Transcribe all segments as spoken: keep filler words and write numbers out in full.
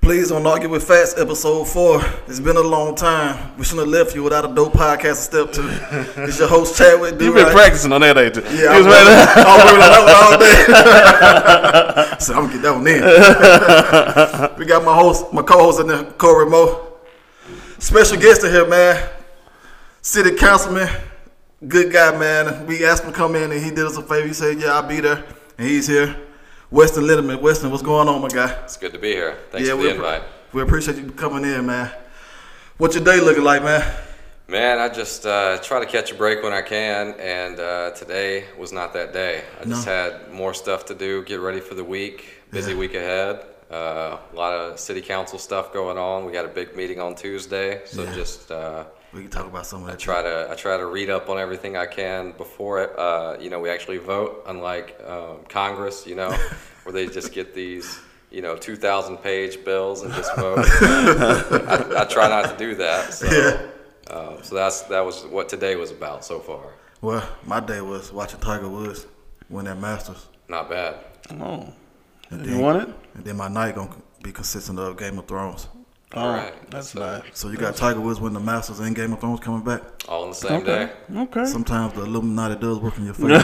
Please Don't Argue with Facts, episode four. It's been a long time. We shouldn't have left you without a dope podcast to step to. It's your host, Chadwick. You've been right? practicing on that, ain't you? Yeah, I was working on that one all day. So I'm going to get that one in. We got my host, my co-host in there, Corey Moe. Special guest in here, man. City councilman, good guy, man. We asked him to come in, and he did us a favor. He said, yeah, I'll be there, and he's here. Weston Lindeman. Weston, what's going on, my guy? It's good to be here. Thanks yeah, for the invite. We appreciate you coming in, man. What's your day looking like, man? Man, I just uh, try to catch a break when I can, and uh, today was not that day. I just no. had more stuff to do, get ready for the week, busy yeah. week ahead. Uh, a lot of city council stuff going on. We got a big meeting on Tuesday, so yeah. just uh, we can talk about some of that. I try to I try to read up on everything I can before it. Uh, you know, we actually vote, unlike um, Congress. You know, where they just get these you know two thousand page bills and just vote. I, I try not to do that. So, yeah. um, so that's that was what today was about so far. Well, my day was watching Tiger Woods win that Masters. Not bad. Oh, and you then, won it? And then my night gonna be consistent of Game of Thrones. All oh, right, that's so, nice. So you got Tiger Woods winning the Masters and Game of Thrones coming back. All on the same Okay. day. Okay. Sometimes the Illuminati does work in your favor.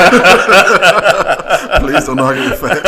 Please don't argue with facts.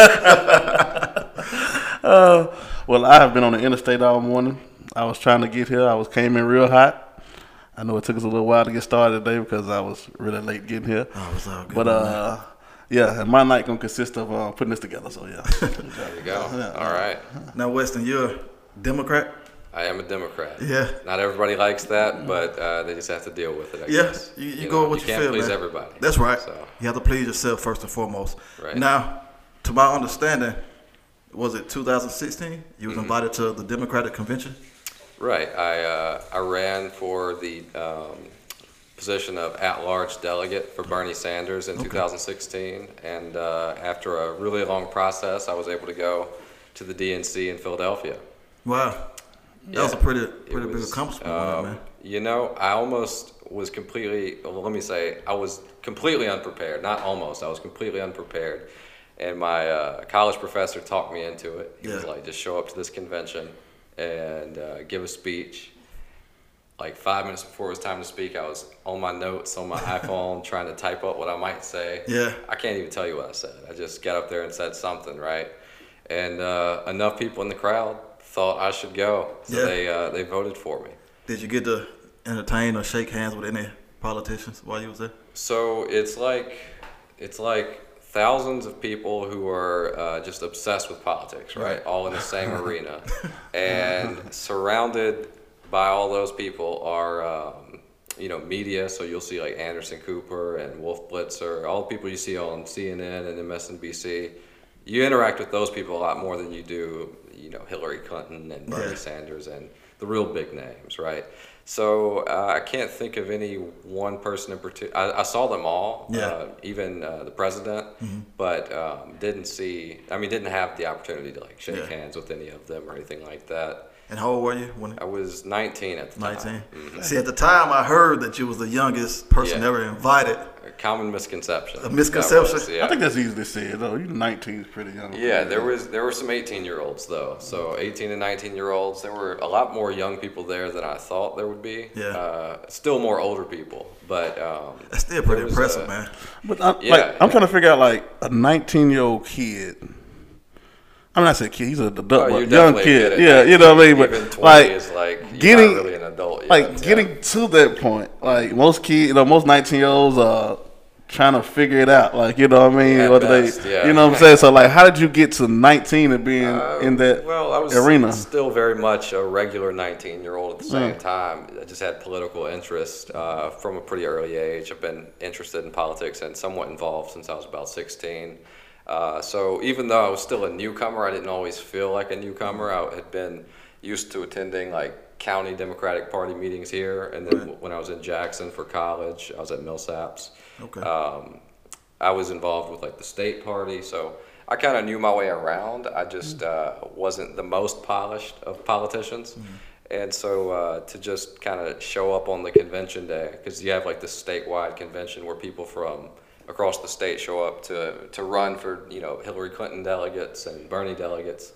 Uh, well, I have been on the interstate all morning. I was trying to get here. I was came in real hot. I know it took us a little while to get started today because I was really late getting here. Oh, it's all good. But uh, yeah, and my night gonna consist of uh, putting this together. So yeah. There you go. Yeah. All right. Now, Weston, you're a Democrat? I am a Democrat. Yeah. Not everybody likes that, but uh, they just have to deal with it, I Yeah, guess. you, you, You go know, with what you you, can't feel, please man. everybody. That's right. So. You have to please yourself first and foremost. Right. Now, to my understanding, was it two thousand sixteen? You was Mm-hmm. invited to the Democratic Convention? Right. I uh, I ran for the um, position of at-large delegate for Bernie Sanders in Okay. two thousand sixteen, and uh, after a really long process, I was able to go to the D N C in Philadelphia. Wow. That Yeah. was a pretty It pretty big was, accomplishment, um, man. You know, I almost was completely, well, let me say, I was completely unprepared. Not almost, I was completely unprepared. And my uh, college professor talked me into it. He Yeah. was like, just show up to this convention and uh, give a speech. Like five minutes before it was time to speak, I was on my notes on my iPhone trying to type up what I might say. Yeah. I can't even tell you what I said. I just got up there and said something, right? And uh, enough people in the crowd thought I should go, so Yeah. they uh, they voted for me. Did you get to entertain or shake hands with any politicians while you was there? So it's like it's like thousands of people who are uh, just obsessed with politics, right? Right. All in the same arena, and surrounded by all those people are um, you know media. So you'll see like Anderson Cooper and Wolf Blitzer, all the people you see on C N N and M S N B C. You interact with those people a lot more than you do, you know, Hillary Clinton and Bernie Yeah. Sanders and the real big names, right? So uh, I can't think of any one person in particular. I, I saw them all, Yeah. uh, even uh, the president, Mm-hmm. but um, didn't see. I mean, didn't have the opportunity to like shake Yeah. hands with any of them or anything like that. And how old were you when I was nineteen at the nineteen? time. Mhm. See, at the time, I heard that you was the youngest person Yeah. ever invited. A common misconception. A misconception? That was, yeah. I think that's easily said though. You nineteen is pretty young. Yeah, there was there were some eighteen year olds though. So eighteen and nineteen year olds. There were a lot more young people there than I thought there would be. Yeah. Uh, still more older people, but um, That's still pretty there was impressive, a- man. But I'm, Yeah. like, I'm trying to figure out like a nineteen year old kid. I'm not saying kid. He's an adult, Oh, but you're young definitely a kid. at Yeah, you know what I mean. But Even twenty like is like you're getting- not really an adult yet. like yeah. getting to that point, like most kids, you know, most nineteen year olds are trying to figure it out. Like, you know what I mean? At Whether best, they, yeah. you know what I'm saying? So like, how did you get to nineteen and being Uh, in that well, I was arena? still very much a regular nineteen year old at the same Mm. time. I just had political interest uh, from a pretty early age. I've been interested in politics and somewhat involved since I was about sixteen. Uh, so even though I was still a newcomer, I didn't always feel like a newcomer. I had been used to attending like county Democratic Party meetings here, and then Right. when I was in Jackson for college, I was at Millsaps. Okay. Um, I was involved with like the state party, so I kind of knew my way around. I just uh, wasn't the most polished of politicians. And so uh, to just kind of show up on the convention day, because you have like this statewide convention where people from across the state show up to to run for, you know, Hillary Clinton delegates and Bernie delegates.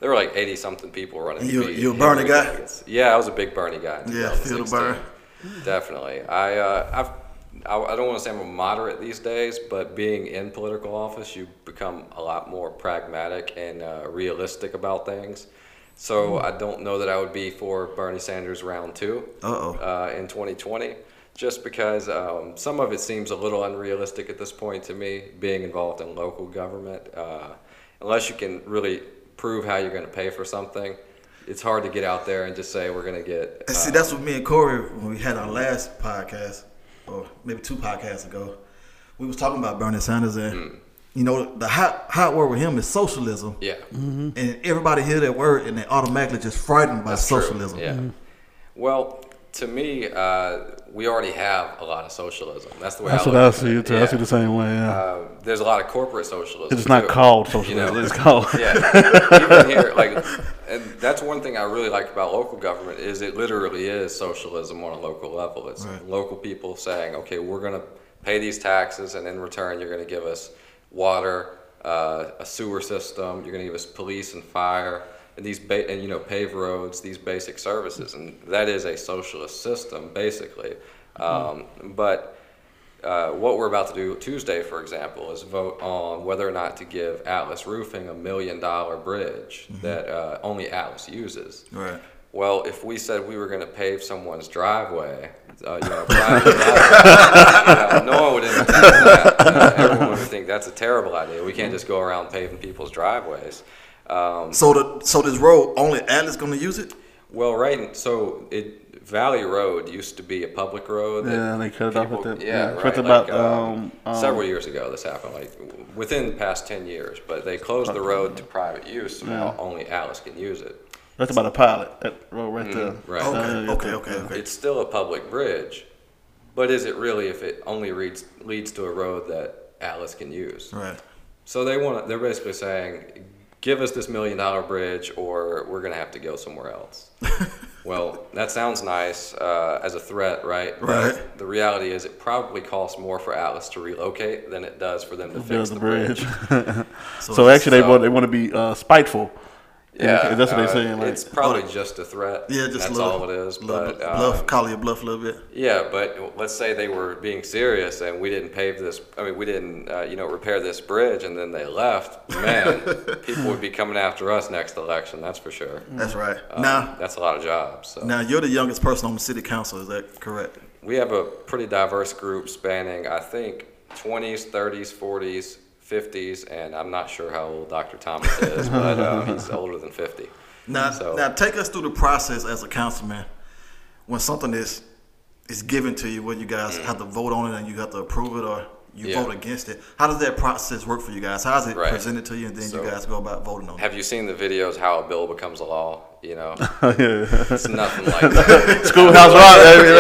there were like eighty something people running. You to beat you a Bernie Hillary guy? delegates. Yeah, I was a big Bernie guy. in Yeah, feel the twenty sixteen. burn. Definitely. I uh, I've I, I don't want to say I'm a moderate these days, but being in political office, you become a lot more pragmatic and uh, realistic about things. So I don't know that I would be for Bernie Sanders round two Uh-oh. uh, in twenty twenty, just because um, some of it seems a little unrealistic at this point to me, being involved in local government. Uh, unless you can really prove how you're going to pay for something, it's hard to get out there and just say we're going to get... And see, uh, that's what me and Corey, when we had our last podcast, or maybe two podcasts ago, we was talking about Bernie Sanders, and Mm. you know, the hot hot word with him is socialism. Yeah. And everybody hear that word and they automatically just frightened by That's true. socialism. Yeah. Well, to me, uh, we already have a lot of socialism. That's the way That's I what look I at see it. it too. I Yeah. see the same way. Yeah. Uh, there's a lot of corporate socialism. It's not too, called you socialism. know? It's called. Yeah. Even here, like, and that's one thing I really like about local government is it literally is socialism on a local level. It's Right. local people saying, okay, we're going to pay these taxes, and in return, you're going to give us water, uh, a sewer system. You're going to give us police and fire, and these ba- and you know pave roads, these basic services, and that is a socialist system basically. Um, but uh, what we're about to do Tuesday, for example, is vote on whether or not to give Atlas Roofing a million dollar bridge that uh, only Atlas uses. Right. Well, if we said we were going to pave someone's driveway, uh, you know, private driveway, you know, no one would entertain that. Uh, everyone would think that's a terrible idea. We can't just go around paving people's driveways. Um, So the so this road, only Atlas going to use it? well, right. So it Valley Road used to be a public road. that Yeah, they cut it off people- at that. Yeah, yeah, right. Cut about like, um, um, um, several years ago, this happened. Like within the past ten years, but they closed the road to private use, so now only Atlas can use it. That's about a pilot. That road right there. Right. Okay, Uh, yeah, okay, yeah. okay, okay. It's still a public bridge, but is it really if it only leads leads to a road that Atlas can use? Right. So they want. They're basically saying, give us this million dollar bridge, or we're gonna have to go somewhere else. Well, that sounds nice uh, as a threat, right? Right. But the reality is, it probably costs more for Atlas to relocate than it does for them to Build fix the the bridge. bridge. so actually, they so- want they want to be uh, spiteful. Yeah, that's what they're uh, saying. Like, it's probably just a threat. Yeah, just that's little, all it is. little But bluff, um, call you a bluff a little bit. yeah, but let's say they were being serious and we didn't pave this. I mean, we didn't, uh, you know, repair this bridge, and then they left. Man, people would be coming after us next election. That's for sure. That's right. Um, now, that's a lot of jobs. So. now you're the youngest person on the city council. Is that correct? We have a pretty diverse group spanning, I think, twenties, thirties, forties, fifties, and I'm not sure how old Doctor Thomas is, but um, he's older than fifty. Now, So- now take us through the process as a councilman. When something is is given to you, where you guys have to vote on it and you have to approve it, or you Yeah. vote against it. How does that process work for you guys? How is it Right. presented to you, and then So- you guys go about voting on it? Have you seen the videos how a bill becomes a law? You know, yeah. it's nothing like that. Schoolhouse Rock, baby.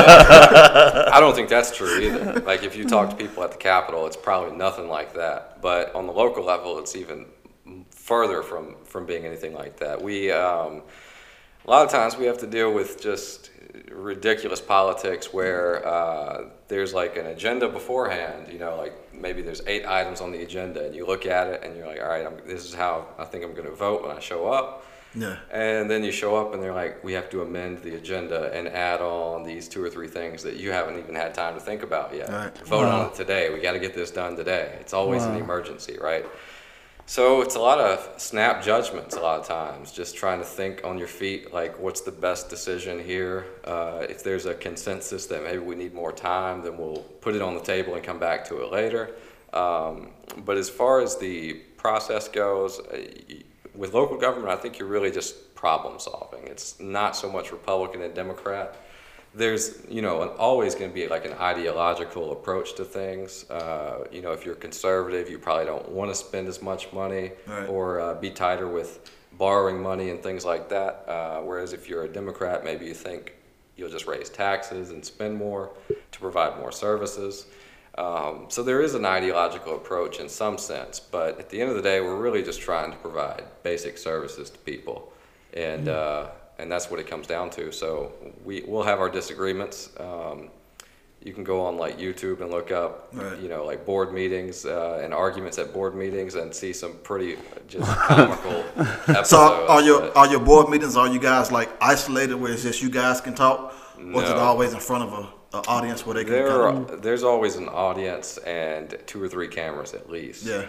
I don't think that's true either. Like if you talk to people at the Capitol, it's probably nothing like that. But on the local level, it's even further from, from being anything like that. We um, a lot of times we have to deal with just ridiculous politics where uh, there's like an agenda beforehand. You know, like maybe there's eight items on the agenda, and you look at it and you're like, all right, I'm, this is how I think I'm going to vote when I show up. Yeah. And then you show up and they're like, we have to amend the agenda and add on these two or three things that you haven't even had time to think about yet. Right. Vote Wow. on it today. We got to get this done today. It's always an Wow. emergency, right? So it's a lot of snap judgments a lot of times, just trying to think on your feet, like what's the best decision here? Uh, if there's a consensus that maybe we need more time, then we'll put it on the table and come back to it later. Um, but as far as the process goes, uh, with local government, I think you're really just problem solving. It's not so much Republican and Democrat. There's, you know, an, always going to be like an ideological approach to things. Uh, you know, if you're conservative, you probably don't want to spend as much money Right. or uh, be tighter with borrowing money and things like that. Uh, whereas if you're a Democrat, maybe you think you'll just raise taxes and spend more to provide more services. Um, so there is an ideological approach in some sense, but at the end of the day, we're really just trying to provide basic services to people, and uh, and that's what it comes down to. So we we'll have our disagreements, um, You can go on like YouTube and look up, Right. you know, like board meetings uh, and arguments at board meetings, and see some pretty just comical episodes. So are your but- are your board meetings? Are you guys like isolated where it's just you guys can talk, or is it No. always in front of a, a audience where they can? There, kind are, there's always an audience and two or three cameras at least. Yeah.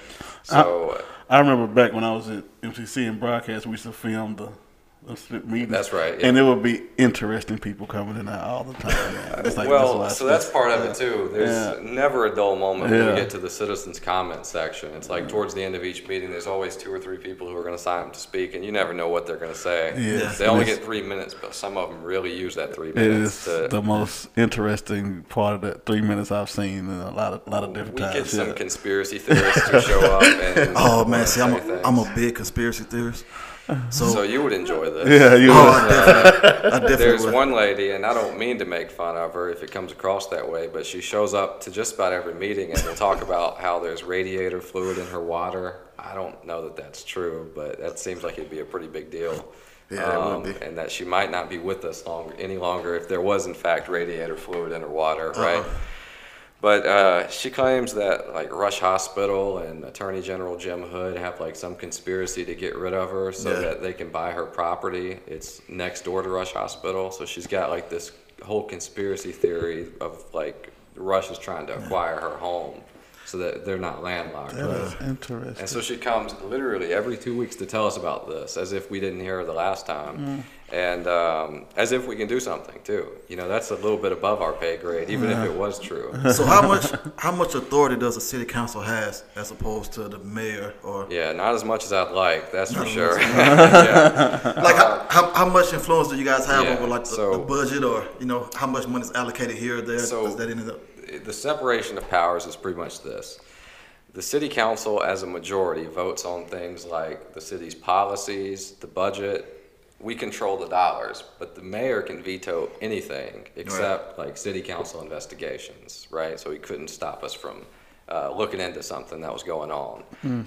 So I remember back when I was at M C C in broadcast, we used to film the, the meetings. That's right, yeah. And there would be interesting people coming in there all the time. Man. It's like, well, that's so that's part of it too. There's Yeah. never a dull moment when Yeah. we get to the citizens' comment section. It's like towards the end of each meeting, there's always two or three people who are going to sign up to speak, and you never know what they're going to say. Yeah. They only It's- get three minutes, but some of them really use that three It minutes. is to, the most interesting part of that three minutes I've seen in a lot of lot of different we times. get some yeah. conspiracy theorists to show up. And Oh man, see, I'm say a, things. I'm a big conspiracy theorist. So, So you would enjoy this. Yeah, you oh, would. I definitely, I definitely There's would. one lady, and I don't mean to make fun of her if it comes across that way, but she shows up to just about every meeting and will talk about how there's radiator fluid in her water. I don't know that that's true, but that seems like it'd be a pretty big deal. Yeah, it would be. And that she might not be with us long, any longer if there was, in fact, radiator fluid in her water, right? Uh-uh. But uh, she claims that like Rush Hospital and Attorney General Jim Hood have like some conspiracy to get rid of her so Yeah. that they can buy her property. It's next door to Rush Hospital, so she's got like this whole conspiracy theory of like Rush is trying to acquire her home so that they're not landlocked. That right? is interesting. And so she comes literally every two weeks to tell us about this, as if we didn't hear her the last time, and um, as if we can do something too. You know, that's a little bit above our pay grade, even if it was true. So how much how much authority does the city council has as opposed to the mayor or Yeah, not as much as I'd like, that's for sure. yeah. like how, how how much influence do you guys have Yeah, over like the, so- the budget or you know how much money is allocated here or there? So- Does that end up? The separation of powers is pretty much this. The city council, as a majority, votes on things like the city's policies, the budget. We control the dollars, but the mayor can veto anything except like city council investigations, right? So he couldn't stop us from uh, looking into something that was going on.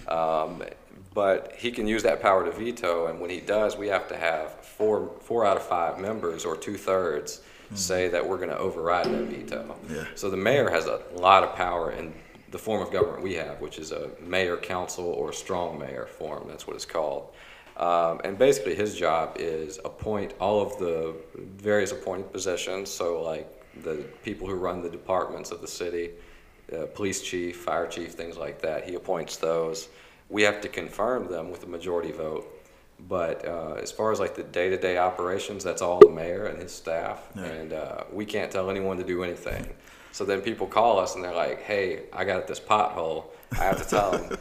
Um, but he can use that power to veto, and when he does, we have to have four four out of five members, or two thirds, say that we're going to override that veto. Yeah. So the mayor has a lot of power in the form of government we have, which is a mayor council or strong mayor form. That's what it's called. Um, and basically his job is appoint all of the various appointed positions. So like the people who run the departments of the city, uh, police chief, fire chief, things like that. He appoints those. We have to confirm them with a majority vote. But uh, as far as like the day-to-day operations, that's all the mayor and his staff, Yeah. and uh, we can't tell anyone to do anything. So then people call us and they're like, "Hey, I got this pothole." I have to tell them,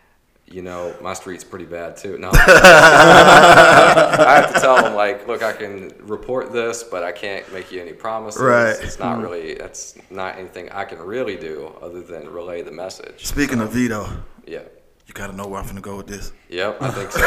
you know, my street's pretty bad too. No, I have to tell them like, "Look, I can report this, but I can't make you any promises. Right. It's not really. That's not anything I can really do other than relay the message." Speaking of veto, Yeah. you gotta know where I'm finna go with this. Yep, I think so.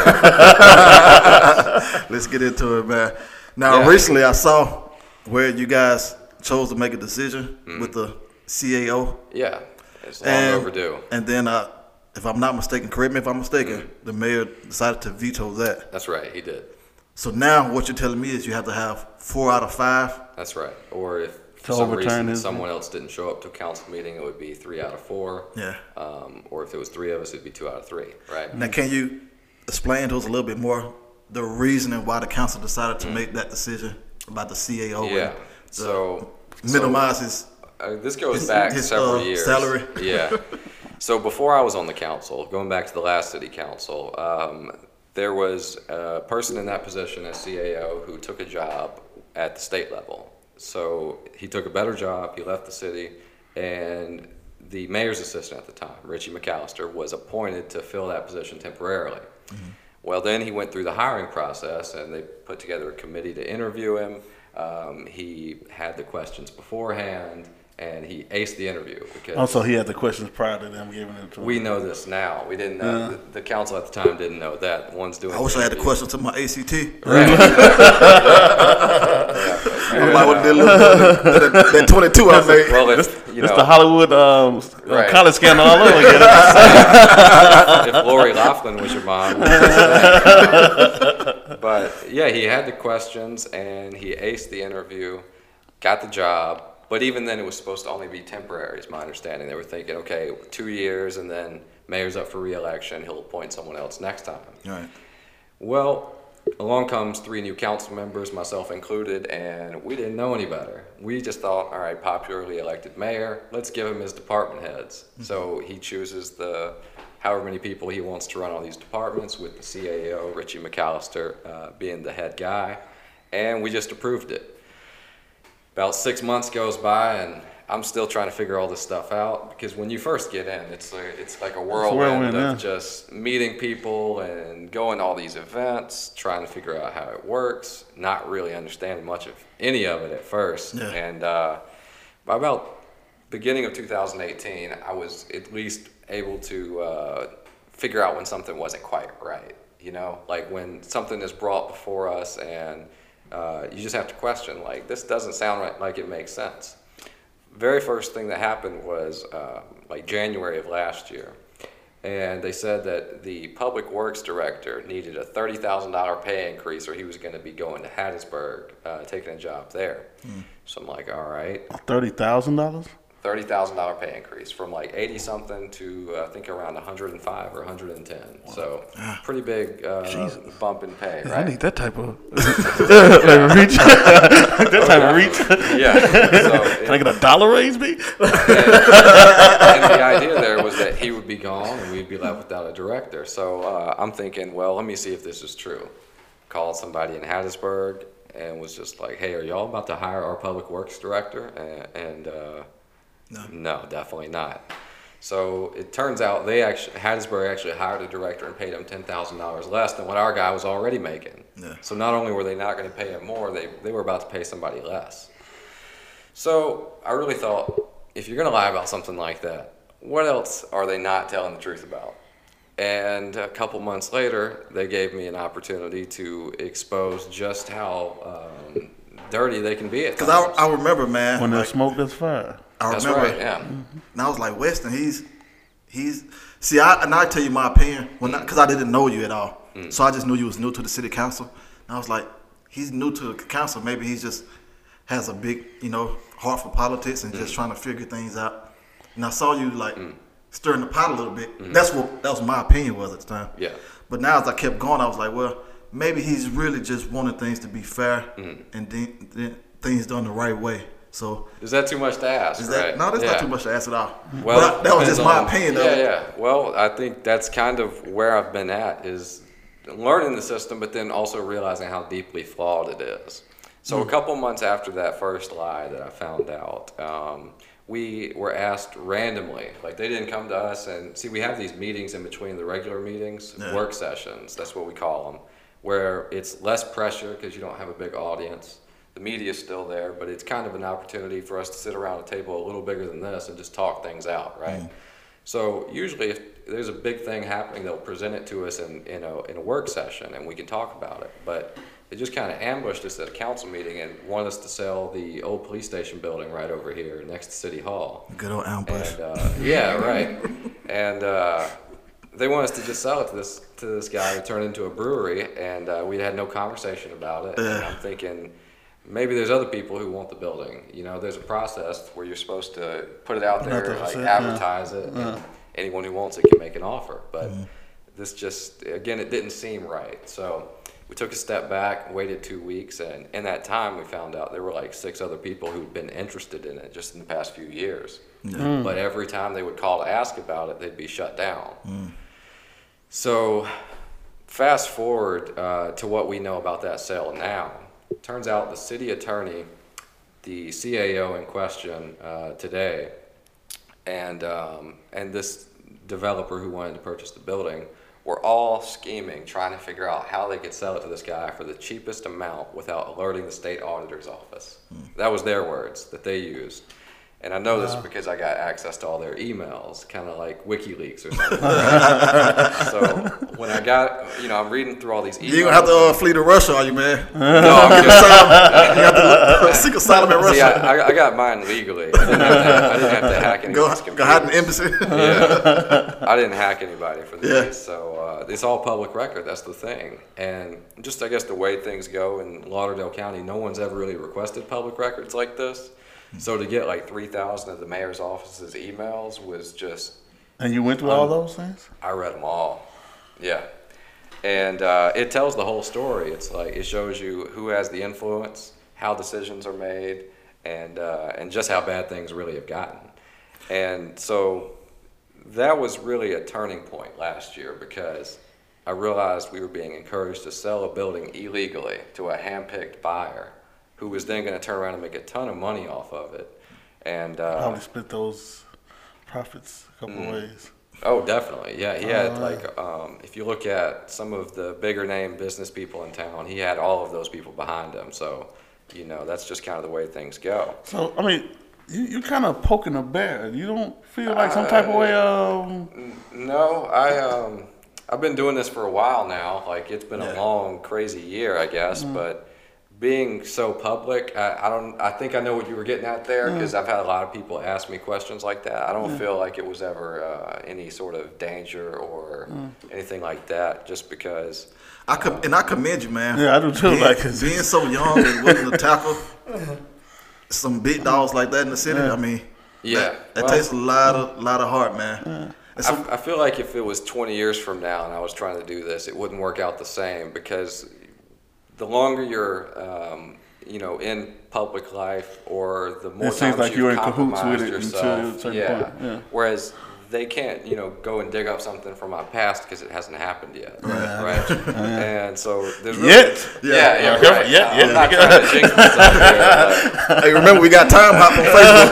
Let's get into it, man. Now, Yeah. recently I saw where you guys chose to make a decision Mm-hmm. with the C A O, Yeah, it's long and overdue. and then uh, if I'm not mistaken, correct me if I'm mistaken, Mm-hmm. the mayor decided to veto that. That's right, he did. So now what you're telling me is you have to have four out of five. That's right. Or if for To some overturn reason his- someone else didn't show up to a council meeting, it would be three out of four. Yeah. Um, or if it was three of us, it'd be two out of three, right? Now, can you explain to us a little bit more the reasoning why the council decided to make that decision about the C A O? Mm. Yeah. and So, minimize his. so uh, this goes his- back his, several uh, years. salary? Yeah. So before I was on the council, going back to the last city council, um, there was a person in that position as C A O who took a job at the state level. So he took a better job, he left the city, and the mayor's assistant at the time, Richie McAllister, was appointed to fill that position temporarily. Mm-hmm. Well, then he went through the hiring process, and they put together a committee to interview him. Um, he had the questions beforehand, and he aced the interview because Also, he had the questions prior to them giving it to him. we know this now. We didn't know. The, the council at the time didn't know that. The ones doing I wish the I had the interview- question to my A C T. Right. I might want to do a little bit of that, that twenty-two I made. Well, if you It's know, the Hollywood um, Right. uh, college scandal all over again. if Lori Laughlin was your mom. we'd just say. But yeah, he had the questions and he aced the interview, got the job, but even then, it was supposed to only be temporary, is my understanding. They were thinking, okay, two years, and then mayor's up for re-election. He'll appoint someone else next time. Right. Well, along comes three new council members, myself included, and we didn't know any better. We just thought, all right, popularly elected mayor, let's give him his department heads. Mm-hmm. So he chooses the however many people he wants to run all these departments, with the C A O, Richie McAllister, uh, being the head guy, and we just approved it. About six months goes by, and I'm still trying to figure all this stuff out, because when you first get in, it's like, it's like a whirlwind, whirlwind, of yeah. just meeting people and going to all these events, trying to figure out how it works, not really understanding much of any of it at first. Yeah. And uh, by about beginning of two thousand eighteen, I was at least able to uh, figure out when something wasn't quite right. You know, like when something is brought before us and uh, you just have to question, like, this doesn't sound right, like it makes sense. Very first thing that happened was um, like January of last year, and they said that the public works director needed a thirty thousand dollars pay increase, or he was going to be going to Hattiesburg, uh, taking a job there. Mm. So I'm like, all right, thirty thousand dollars. thirty thousand dollars pay increase from like eighty something to uh, I think around one hundred five or one hundred ten. Wow. So pretty big uh, bump in pay, Yeah, right? I need that type of like reach. that type of reach. Yeah. So Can I get a dollar raise, B? And, and the idea there was that he would be gone and we'd be left without a director. So uh, I'm thinking, well, let me see if this is true. Called somebody in Hattiesburg and was just like, hey, are y'all about to hire our public works director? And, and uh, No. no, definitely not. So it turns out they actually, Hattiesburg actually hired a director and paid him ten thousand dollars less than what our guy was already making. Yeah. So not only were they not going to pay him more, they, they were about to pay somebody less. So I really thought, if you're going to lie about something like that, what else are they not telling the truth about? And a couple months later, they gave me an opportunity to expose just how um, dirty they can be at times. Because I, I remember, man. When like, there's smoke, there's fire. I That's remember, right, yeah. And I was like, Weston, he's, he's, see, I, and I tell you my opinion, when because I, I didn't know you at all. Mm. So I just knew you was new to the city council. And I was like, he's new to the council. Maybe he just has a big, you know, heart for politics and mm. just trying to figure things out. And I saw you, like, mm. stirring the pot a little bit. Mm. That's what, that was my opinion was at the time. Yeah. But now as I kept going, I was like, well, maybe he's really just wanting things to be fair mm. and then, then things done the right way. So is that too much to ask? Is that, right? No, that's yeah. not too much to ask at all. Well, but that was just my on, opinion. Yeah, though. yeah. Well, I think that's kind of where I've been at, is learning the system, but then also realizing how deeply flawed it is. So mm. a couple months after that first lie that I found out, um, we were asked randomly, like they didn't come to us and see, we have these meetings in between the regular meetings, yeah. work sessions, that's what we call them, where it's less pressure because you don't have a big audience. The media is still there, but it's kind of an opportunity for us to sit around a table a little bigger than this and just talk things out, right? Mm. So usually if there's a big thing happening, they'll present it to us in, in, a, in a work session and we can talk about it. But they just kind of ambushed us at a council meeting and wanted us to sell the old police station building right over here next to City Hall. Good old ambush. And, uh, yeah, right. And uh, they want us to just sell it to this to this guy to turn it into a brewery, and uh, we had no conversation about it. Yeah. And I'm thinking, maybe there's other people who want the building. You know, there's a process where you're supposed to put it out there, like advertise yeah. it, yeah. and anyone who wants it can make an offer. But mm. this just, again, it didn't seem right. So we took a step back, waited two weeks, and in that time we found out there were like six other people who'd been interested in it just in the past few years. Yeah. Mm. But every time they would call to ask about it, they'd be shut down. Mm. So fast forward uh, to what we know about that sale now. Turns out the city attorney, the C A O in question uh, today, and um, and this developer who wanted to purchase the building were all scheming, trying to figure out how they could sell it to this guy for the cheapest amount without alerting the state auditor's office. Mm. That was their words that they used. And I know this because I got access to all their emails, kind of like WikiLeaks or something. Right? So when I got, you know, I'm reading through all these emails. You're going to have to uh, flee to Russia, are you, man? No, I'm just, you have to seek asylum in Russia. See, I, I got mine legally. I didn't have to, I didn't have to hack anybody's computers. Go hide in the embassy. Yeah. I didn't hack anybody for these. Yeah. So uh, it's all public record. That's the thing. And just, I guess, the way things go in Lauderdale County, no one's ever really requested public records like this. So to get like three thousand of the mayor's office's emails was just. And you went through um, all those things? I read them all. Yeah. And uh, it tells the whole story. It's like it shows you who has the influence, how decisions are made, and uh, and just how bad things really have gotten. And so that was really a turning point last year because I realized we were being encouraged to sell a building illegally to a hand-picked buyer who was then going to turn around and make a ton of money off of it. And uh, Probably split those profits a couple mm, of ways. Oh, definitely. Yeah, he had Uh, like, um, if you look at some of the bigger name business people in town, he had all of those people behind him. So, you know, that's just kind of the way things go. So, I mean, you, you're kind of poking a bear. You don't feel like some type of way um N- No, I, um, I've been doing this for a while now. Like, it's been a long, crazy year, I guess, but being so public, I, I don't. I think I know what you were getting at there because I've had a lot of people ask me questions like that. I don't feel like it was ever uh, any sort of danger or anything like that. Just because, I com- and I commend you, man. Yeah, I do too, Being, like, 'cause- being so young and willing to tackle some big dogs like that in the city. I mean, yeah, that, that well, takes a lot of lot of heart, man. And so, I, I feel like if it was twenty years from now and I was trying to do this, it wouldn't work out the same because the longer you're, um, you know, in public life, or the more It seems times like you've you're in cahoots compromised with it yourself, until a certain yeah. point, yeah. Whereas they can't, you know, go and dig up something from my past because it hasn't happened yet, Right. right? And so there's really, Yet. yeah, yeah, yeah, Yeah, right. yeah, I'm yeah. not trying to jinx myself here, hey, remember we got time hop on Facebook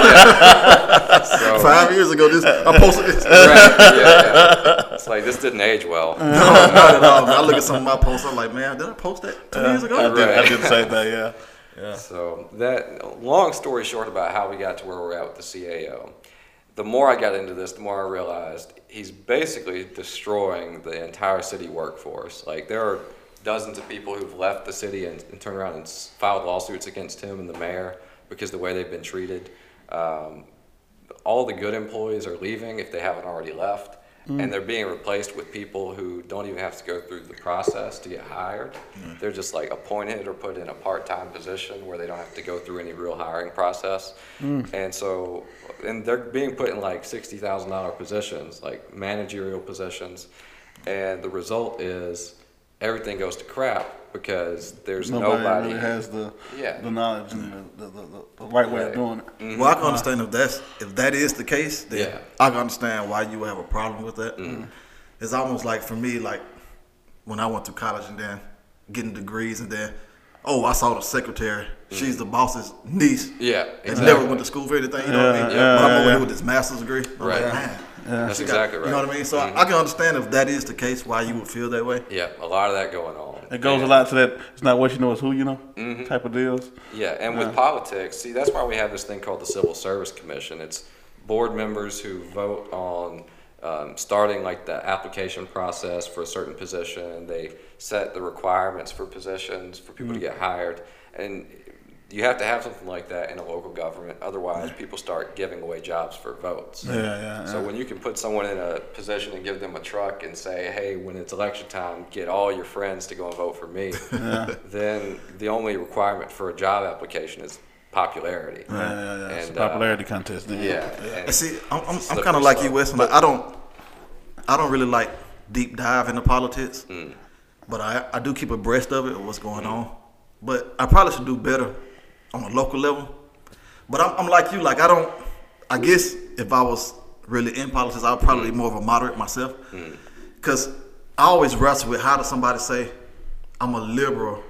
now. but, so, Five years ago, this I posted this. right, yeah, yeah. It's like this didn't age well. No, not at all. Man. I look at some of my posts. I'm like, man, did I post that two years ago? I did, I Right. did say that, yeah. Yeah. So that, long story short about how we got to where we're at with the C A O, the more I got into this, the more I realized he's basically destroying the entire city workforce. Like there are dozens of people who've left the city and, and turned around and s- filed lawsuits against him and the mayor because of the way they've been treated. Um, all the good employees are leaving if they haven't already left. And they're being replaced with people who don't even have to go through the process to get hired. Mm. They're just like appointed or put in a part-time position where they don't have to go through any real hiring process. Mm. And so, and they're being put in like sixty thousand dollars positions, like managerial positions. And the result is everything goes to crap because there's Nobody, nobody. really has the Yeah. the knowledge and the, the, the, the right way of Right. doing it. Mm-hmm. Well, I can understand if that's if that is the case, then Yeah. I can understand why you would have a problem with that. Mm-hmm. It's almost like for me, like when I went to college and then getting degrees and then, oh, I saw the secretary. She's the boss's niece. Yeah, And exactly. never went to school for anything. You know what I mean? Yeah, yeah, but I'm over yeah. here with this master's degree. I'm Right. like, man, That's she got- exactly right. You know what I mean? So I, I can understand if that is the case, why you would feel that way. Yeah, a lot of that going on. It goes a And- lot to that. It's not what you know, it's who you know Mm-hmm. type of deals. Yeah, and with politics, see, that's why we have this thing called the Civil Service Commission. It's board members who vote on um, starting like the application process for a certain position. They set the requirements for positions for people to get hired, and you have to have something like that in a local government. Otherwise, people start giving away jobs for votes. Yeah, yeah. So yeah. when you can put someone in a position and give them a truck and say, hey, when it's election time, get all your friends to go and vote for me, then the only requirement for a job application is popularity. Yeah, yeah, yeah. It's a And, uh, popularity contest. Then. Yeah. And And see, I'm, I'm, it's I'm slippery kind of like you, slope. Weston. Like I don't, I don't really like deep dive into politics, Mm. but I, I do keep abreast of it or what's going on. But I probably should do better on a local level. But I'm, I'm like you. Like I don't. I guess if I was really in politics, I would probably be more of a moderate myself. Because I always wrestle with how does somebody say I'm a liberal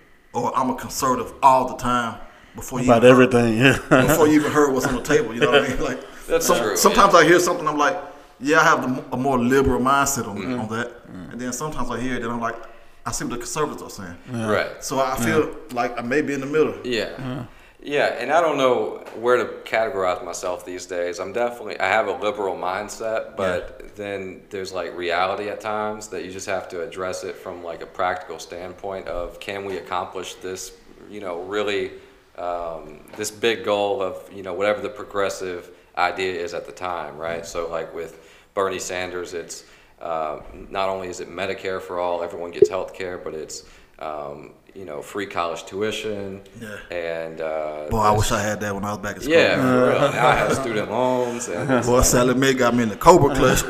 or I'm a conservative all the time before you About even heard- everything, yeah. before you even heard what's on the table. You know what I mean? Like That's some- true, sometimes I hear something, I'm like, yeah, I have the, a more liberal mindset on, on that. And then sometimes I hear it, and I'm like, I see what the conservatives are saying. Right. So I feel like I may be in the middle. Yeah. Yeah, and I don't know where to categorize myself these days. I'm definitely, I have a liberal mindset, but then there's like reality at times that you just have to address it from like a practical standpoint of can we accomplish this, you know, really um, this big goal of, you know, whatever the progressive idea is at the time, right? So like with Bernie Sanders, it's uh, not only is it Medicare for all, everyone gets health care, but it's um, you know, free college tuition. Yeah. And uh, Boy, I wish I had that when I was back in school. yeah, for real. Now I have student loans. And Boy, Sally Mae got me in the Cobra clutch.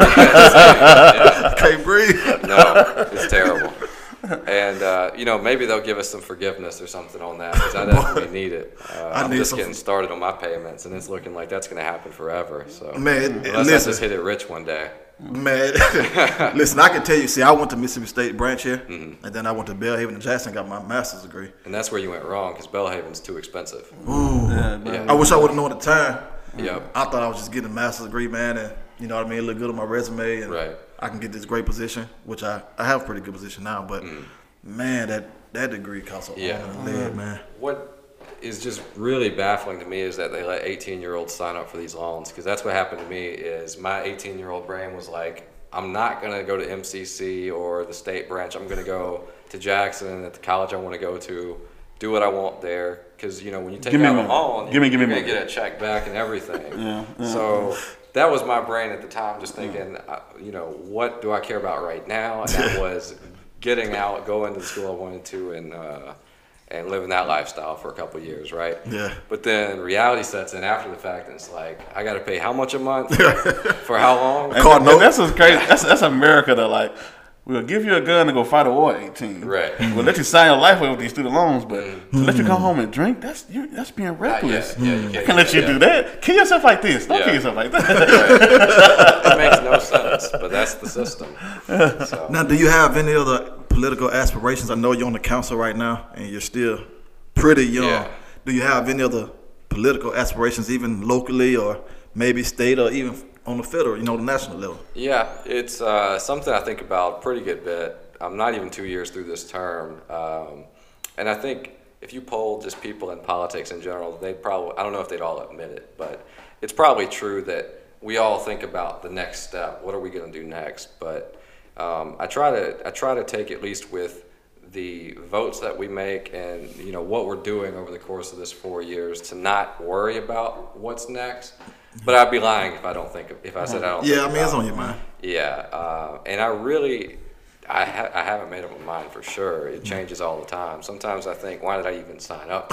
yeah. Can't breathe. No, it's terrible. And, uh, you know, maybe they'll give us some forgiveness or something on that because I definitely need it. Uh, I I'm need just some- getting started on my payments, and it's looking like that's going to happen forever. So Man, unless I listen. just hit it rich one day. Man, listen, I can tell you, see, I went to Mississippi State branch here, Mm-hmm. and then I went to Belhaven and Jackson, got my master's degree. And that's where you went wrong because Belhaven's too expensive. Yeah, man. Yeah. I wish I would have known at the time. Yep. I thought I was just getting a master's degree, man, and you know what I mean, look good on my resume, and Right. I can get this great position, which I, I have a pretty good position now, but man, that, that degree costs a Yeah. arm and a leg, man. What is just really baffling to me is that they let eighteen-year-olds sign up for these loans because that's what happened to me is my eighteen-year-old brain was like, I'm not going to go to M C C or the state branch. I'm going to go to Jackson at the college I want to go to, do what I want there. Because, you know, when you take Give me out a money. loan, Give me- give me you're going to money. get a check back and everything. Yeah, yeah. So that was my brain at the time, just thinking, uh, you know, what do I care about right now? And that was getting out, going to the school I wanted to, and uh, and living that lifestyle for a couple of years, right? Yeah. But then reality sets in after the fact, and it's like, I got to pay how much a month? For how long? And, Card and note. that's what's crazy. That's that's America. That like, we'll give you a gun to go fight a war at eighteen. Right. We'll let you sign your life away with these student loans, but to let you come home and drink, that's you. That's being reckless. Yeah, you I can't can let you yeah. do that. Kill yourself like this. Don't Yeah. kill yourself like that. It makes no sense, but that's the system. So, Now, do you have any other political aspirations? I know you're on the council right now, and you're still pretty young. Yeah. Do you have any other political aspirations, even locally or maybe state or even on the federal, you know, the national level? yeah, it's uh, something I think about a pretty good bit. I'm not even two years through this term. Um, and I think if you poll just people in politics in general, they'd probably, I don't know if they'd all admit it, but it's probably true that we all think about the next step. What are we going to do next? But um, I try to I try to take at least with the votes that we make and you know what we're doing over the course of this four years to not worry about what's next. But I'd be lying if I don't think if I said I don't. Yeah, think I mean, it's about on it. your mind. Yeah, uh, and I really, I, ha- I haven't made up my mind for sure. It changes all the time. Sometimes I think, why did I even sign up?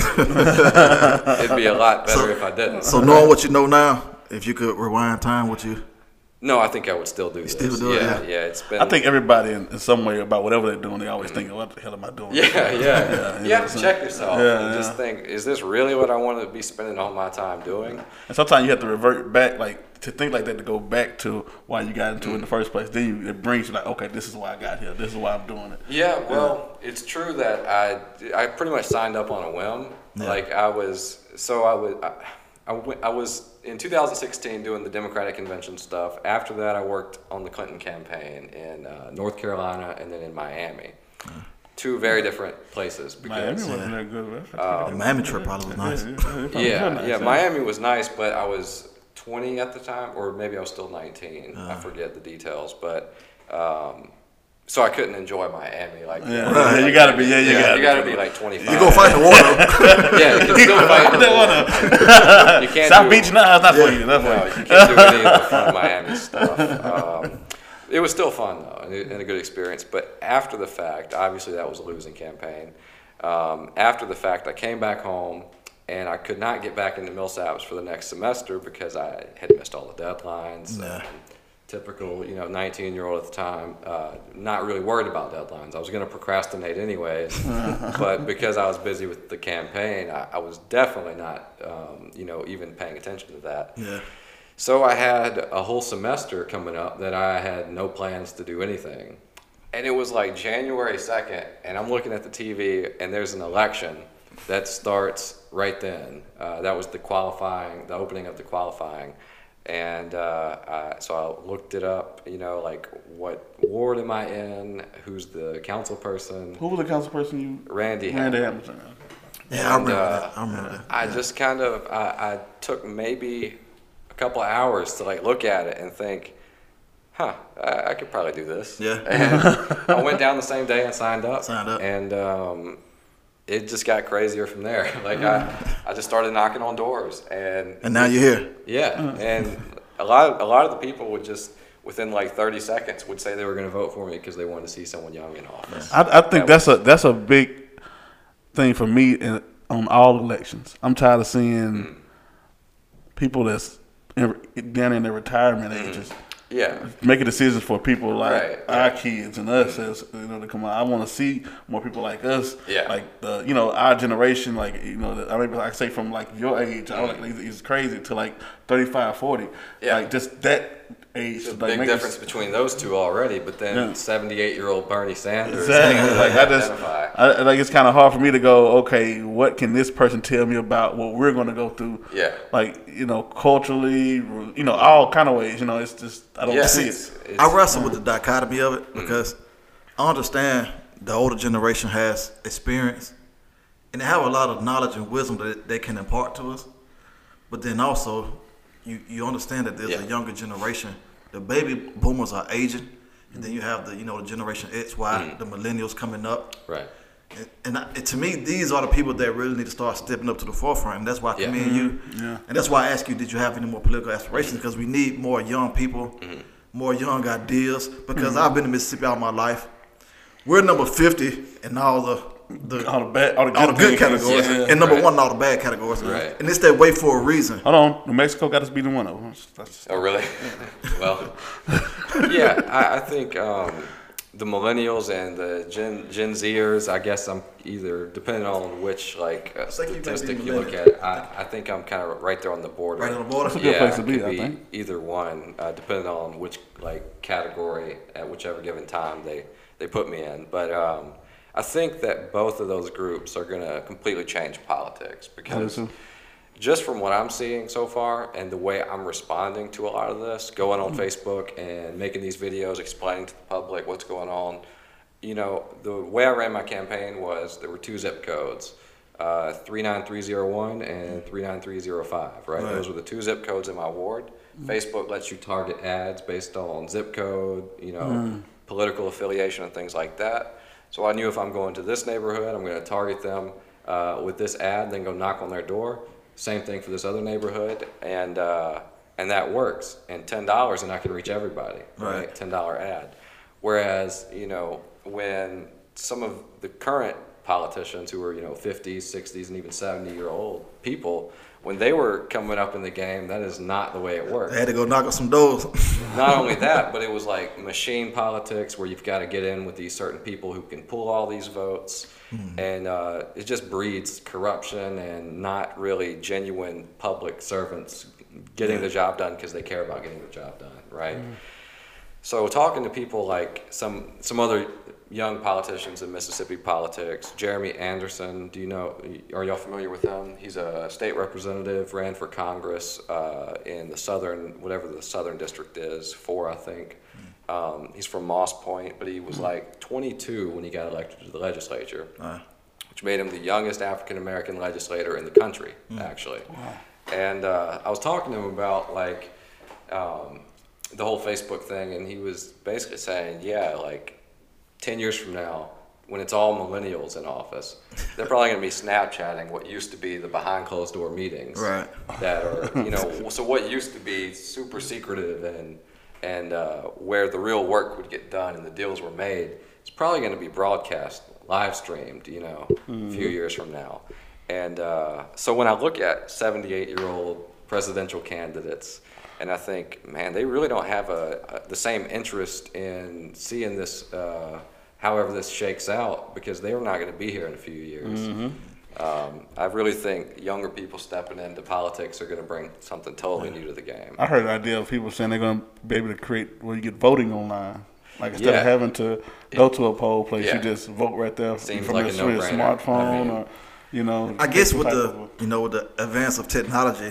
It'd be a lot better So- if I didn't. So knowing what you know now, if you could rewind time, would you? No, I think I would still do this. still do it, yeah, yeah. yeah, it's been. I think everybody in, in some way about whatever they're doing, they always think, what the hell am I doing? Yeah, yeah. Yeah, You yeah, have to so- check yourself yeah, and just yeah. think, is this really what I want to be spending all my time doing? And sometimes you have to revert back, like to think like that, to go back to why you got into it in the first place. Then you, it brings you like, okay, this is why I got here. This is why I'm doing it. Yeah, well, it's true that I, I pretty much signed up on a whim. Yeah. Like I was, so I was, I, I, went- I was in two thousand sixteen doing the Democratic Convention stuff. After that, I worked on the Clinton campaign in uh, North Carolina and then in Miami. Two very different places. Miami Because, wasn't that good. The Miami trip probably was nice. yeah, yeah, Miami was nice, but I was twenty at the time, or maybe I was still nineteen. I forget the details, but um, so I couldn't enjoy Miami. Like, Yeah, Right. you gotta be. Yeah, you yeah, gotta. you gotta be like twenty-five. You go fight in the water. Yeah, you can still fight in the water. You can't South do, Beach, nah, it's not for you. That's No, for you you. can't do any of the fun Miami stuff. Um, it was still fun though, and a, and a good experience. But after the fact, obviously that was a losing campaign. Um, after the fact, I came back home, and I could not get back into Millsaps for the next semester because I had missed all the deadlines. Nah. Um, typical, you know, nineteen-year-old at the time, uh, not really worried about deadlines. I was going to procrastinate anyways, but because I was busy with the campaign, I, I was definitely not, um, you know, even paying attention to that. Yeah. So I had a whole semester coming up that I had no plans to do anything. And it was like January second, and I'm looking at the T V, and there's an election that starts right then. Uh, that was the qualifying, the opening of the qualifying. And uh, I, so I looked it up, you know, like what ward am I in? Who's the council person? Who was the council person you? Randy Randy Hamilton. Hamilton. Yeah, I And, remember uh, that. I remember that. I just kind of, I, I took maybe a couple of hours to like look at it and think, huh, I, I could probably do this. Yeah. And I went down the same day and signed up. Signed up. And um, it just got crazier from there. Like I, I just started knocking on doors and And now you're here. yeah, and a lot of a lot of the people would just within like thirty seconds would say they were going to vote for me because they wanted to see someone young in office. I, I think That that's a that's a big thing for me in, on all elections. I'm tired of seeing Mm. people that's in, down in their retirement ages Yeah. making decisions for people like Right, our yeah. kids and us as you know to come out. I want to see more people like us, Yeah. like the you know our generation, like you know the, I mean like say from like your age, I like it's crazy to like thirty-five, forty, Yeah. like just that age. There's a like, big make difference us- between those two already, but then Yeah. seventy-eight-year-old Bernie Sanders. Exactly. Like I just, identify. I, like it's kind of hard for me to go. Okay, what can this person tell me about what we're going to go through? Yeah. Like you know, culturally, you know, all kind of ways. You know, it's just I don't Yeah, see it's- it. it's- I wrestle with the dichotomy of it because I understand the older generation has experience and they have a lot of knowledge and wisdom that they can impart to us. But then also, you, you understand that there's Yeah. a younger generation. The baby boomers are aging, and then you have the you know the generation X, Y, the millennials coming up. Right. And, and, I, and to me, these are the people that really need to start stepping up to the forefront. And that's why I Yeah. commend you. Yeah. And that's why I ask you, did you have any more political aspirations? Because we need more young people, more young ideas. Because I've been in Mississippi all my life. We're number fifty in all the the All the bad, all the good, all the good things. categories, Yeah. and number Right. one in all the bad categories. Right. And it's that way for a reason. Hold on, New Mexico got us beating one of them. That's, Oh, really? Well, yeah, I, I think um, the millennials and the Gen Gen Zers. I guess I'm either depending on which like uh, think you may be statistic you look millennial. at. I, I think I'm kind of right there on the border. Right on the border. That's a good Yeah, place to it be, could I be think. either one, uh, depending on which like category at whichever given time they, they put me in. But um, I think that both of those groups are going to completely change politics because too. just from what I'm seeing so far and the way I'm responding to a lot of this, going on Facebook and making these videos explaining to the public what's going on, you know, the way I ran my campaign was there were two zip codes, uh, three nine three zero one and three nine three zero five, right? Right. Those were the two zip codes in my ward. Facebook lets you target ads based on zip code, you know, political affiliation and things like that. So I knew if I'm going to this neighborhood, I'm going to target them uh, with this ad, then go knock on their door. Same thing for this other neighborhood, and uh, and that works. And ten dollars, and I can reach everybody. Right, Right. ten dollar ad. Whereas you know when some of the current politicians who are you know fifties, sixties, and even seventy year old people, when they were coming up in the game, that is not the way it works. I had to go knock on some doors. Not only that, but it was like machine politics where you've got to get in with these certain people who can pull all these votes. And uh, it just breeds corruption and not really genuine public servants getting the job done because they care about getting the job done, right? So talking to people like some some other young politicians in Mississippi politics, Jeremy Anderson, do you know, are y'all familiar with him? He's a state representative, ran for Congress uh, in the southern, whatever the southern district is, four I think. Um, he's from Moss Point, but he was like twenty-two when he got elected to the legislature, Uh, which made him the youngest African-American legislator in the country, actually. And uh, I was talking to him about like um, the whole Facebook thing, and he was basically saying, yeah, like ten years from now, when it's all millennials in office, they're probably going to be Snapchatting what used to be the behind closed door meetings. Right. That are, you know, so what used to be super secretive and and uh, where the real work would get done and the deals were made, it's probably going to be broadcast, live streamed, you know, a few years from now. And uh, so when I look at seventy-eight-year-old presidential candidates, and I think, man, they really don't have a, a the same interest in seeing this, uh, however this shakes out, because they're not going to be here in a few years. Um, I really think younger people stepping into politics are going to bring something totally new to the game. I heard the idea of people saying they're going to be able to create where you get voting online. Like instead Yeah. of having to go to a poll place, Yeah. you just vote right there Seems from like your a no-brainer. smartphone, I mean- or you know. I guess some with type the of- you know with the advance of technology,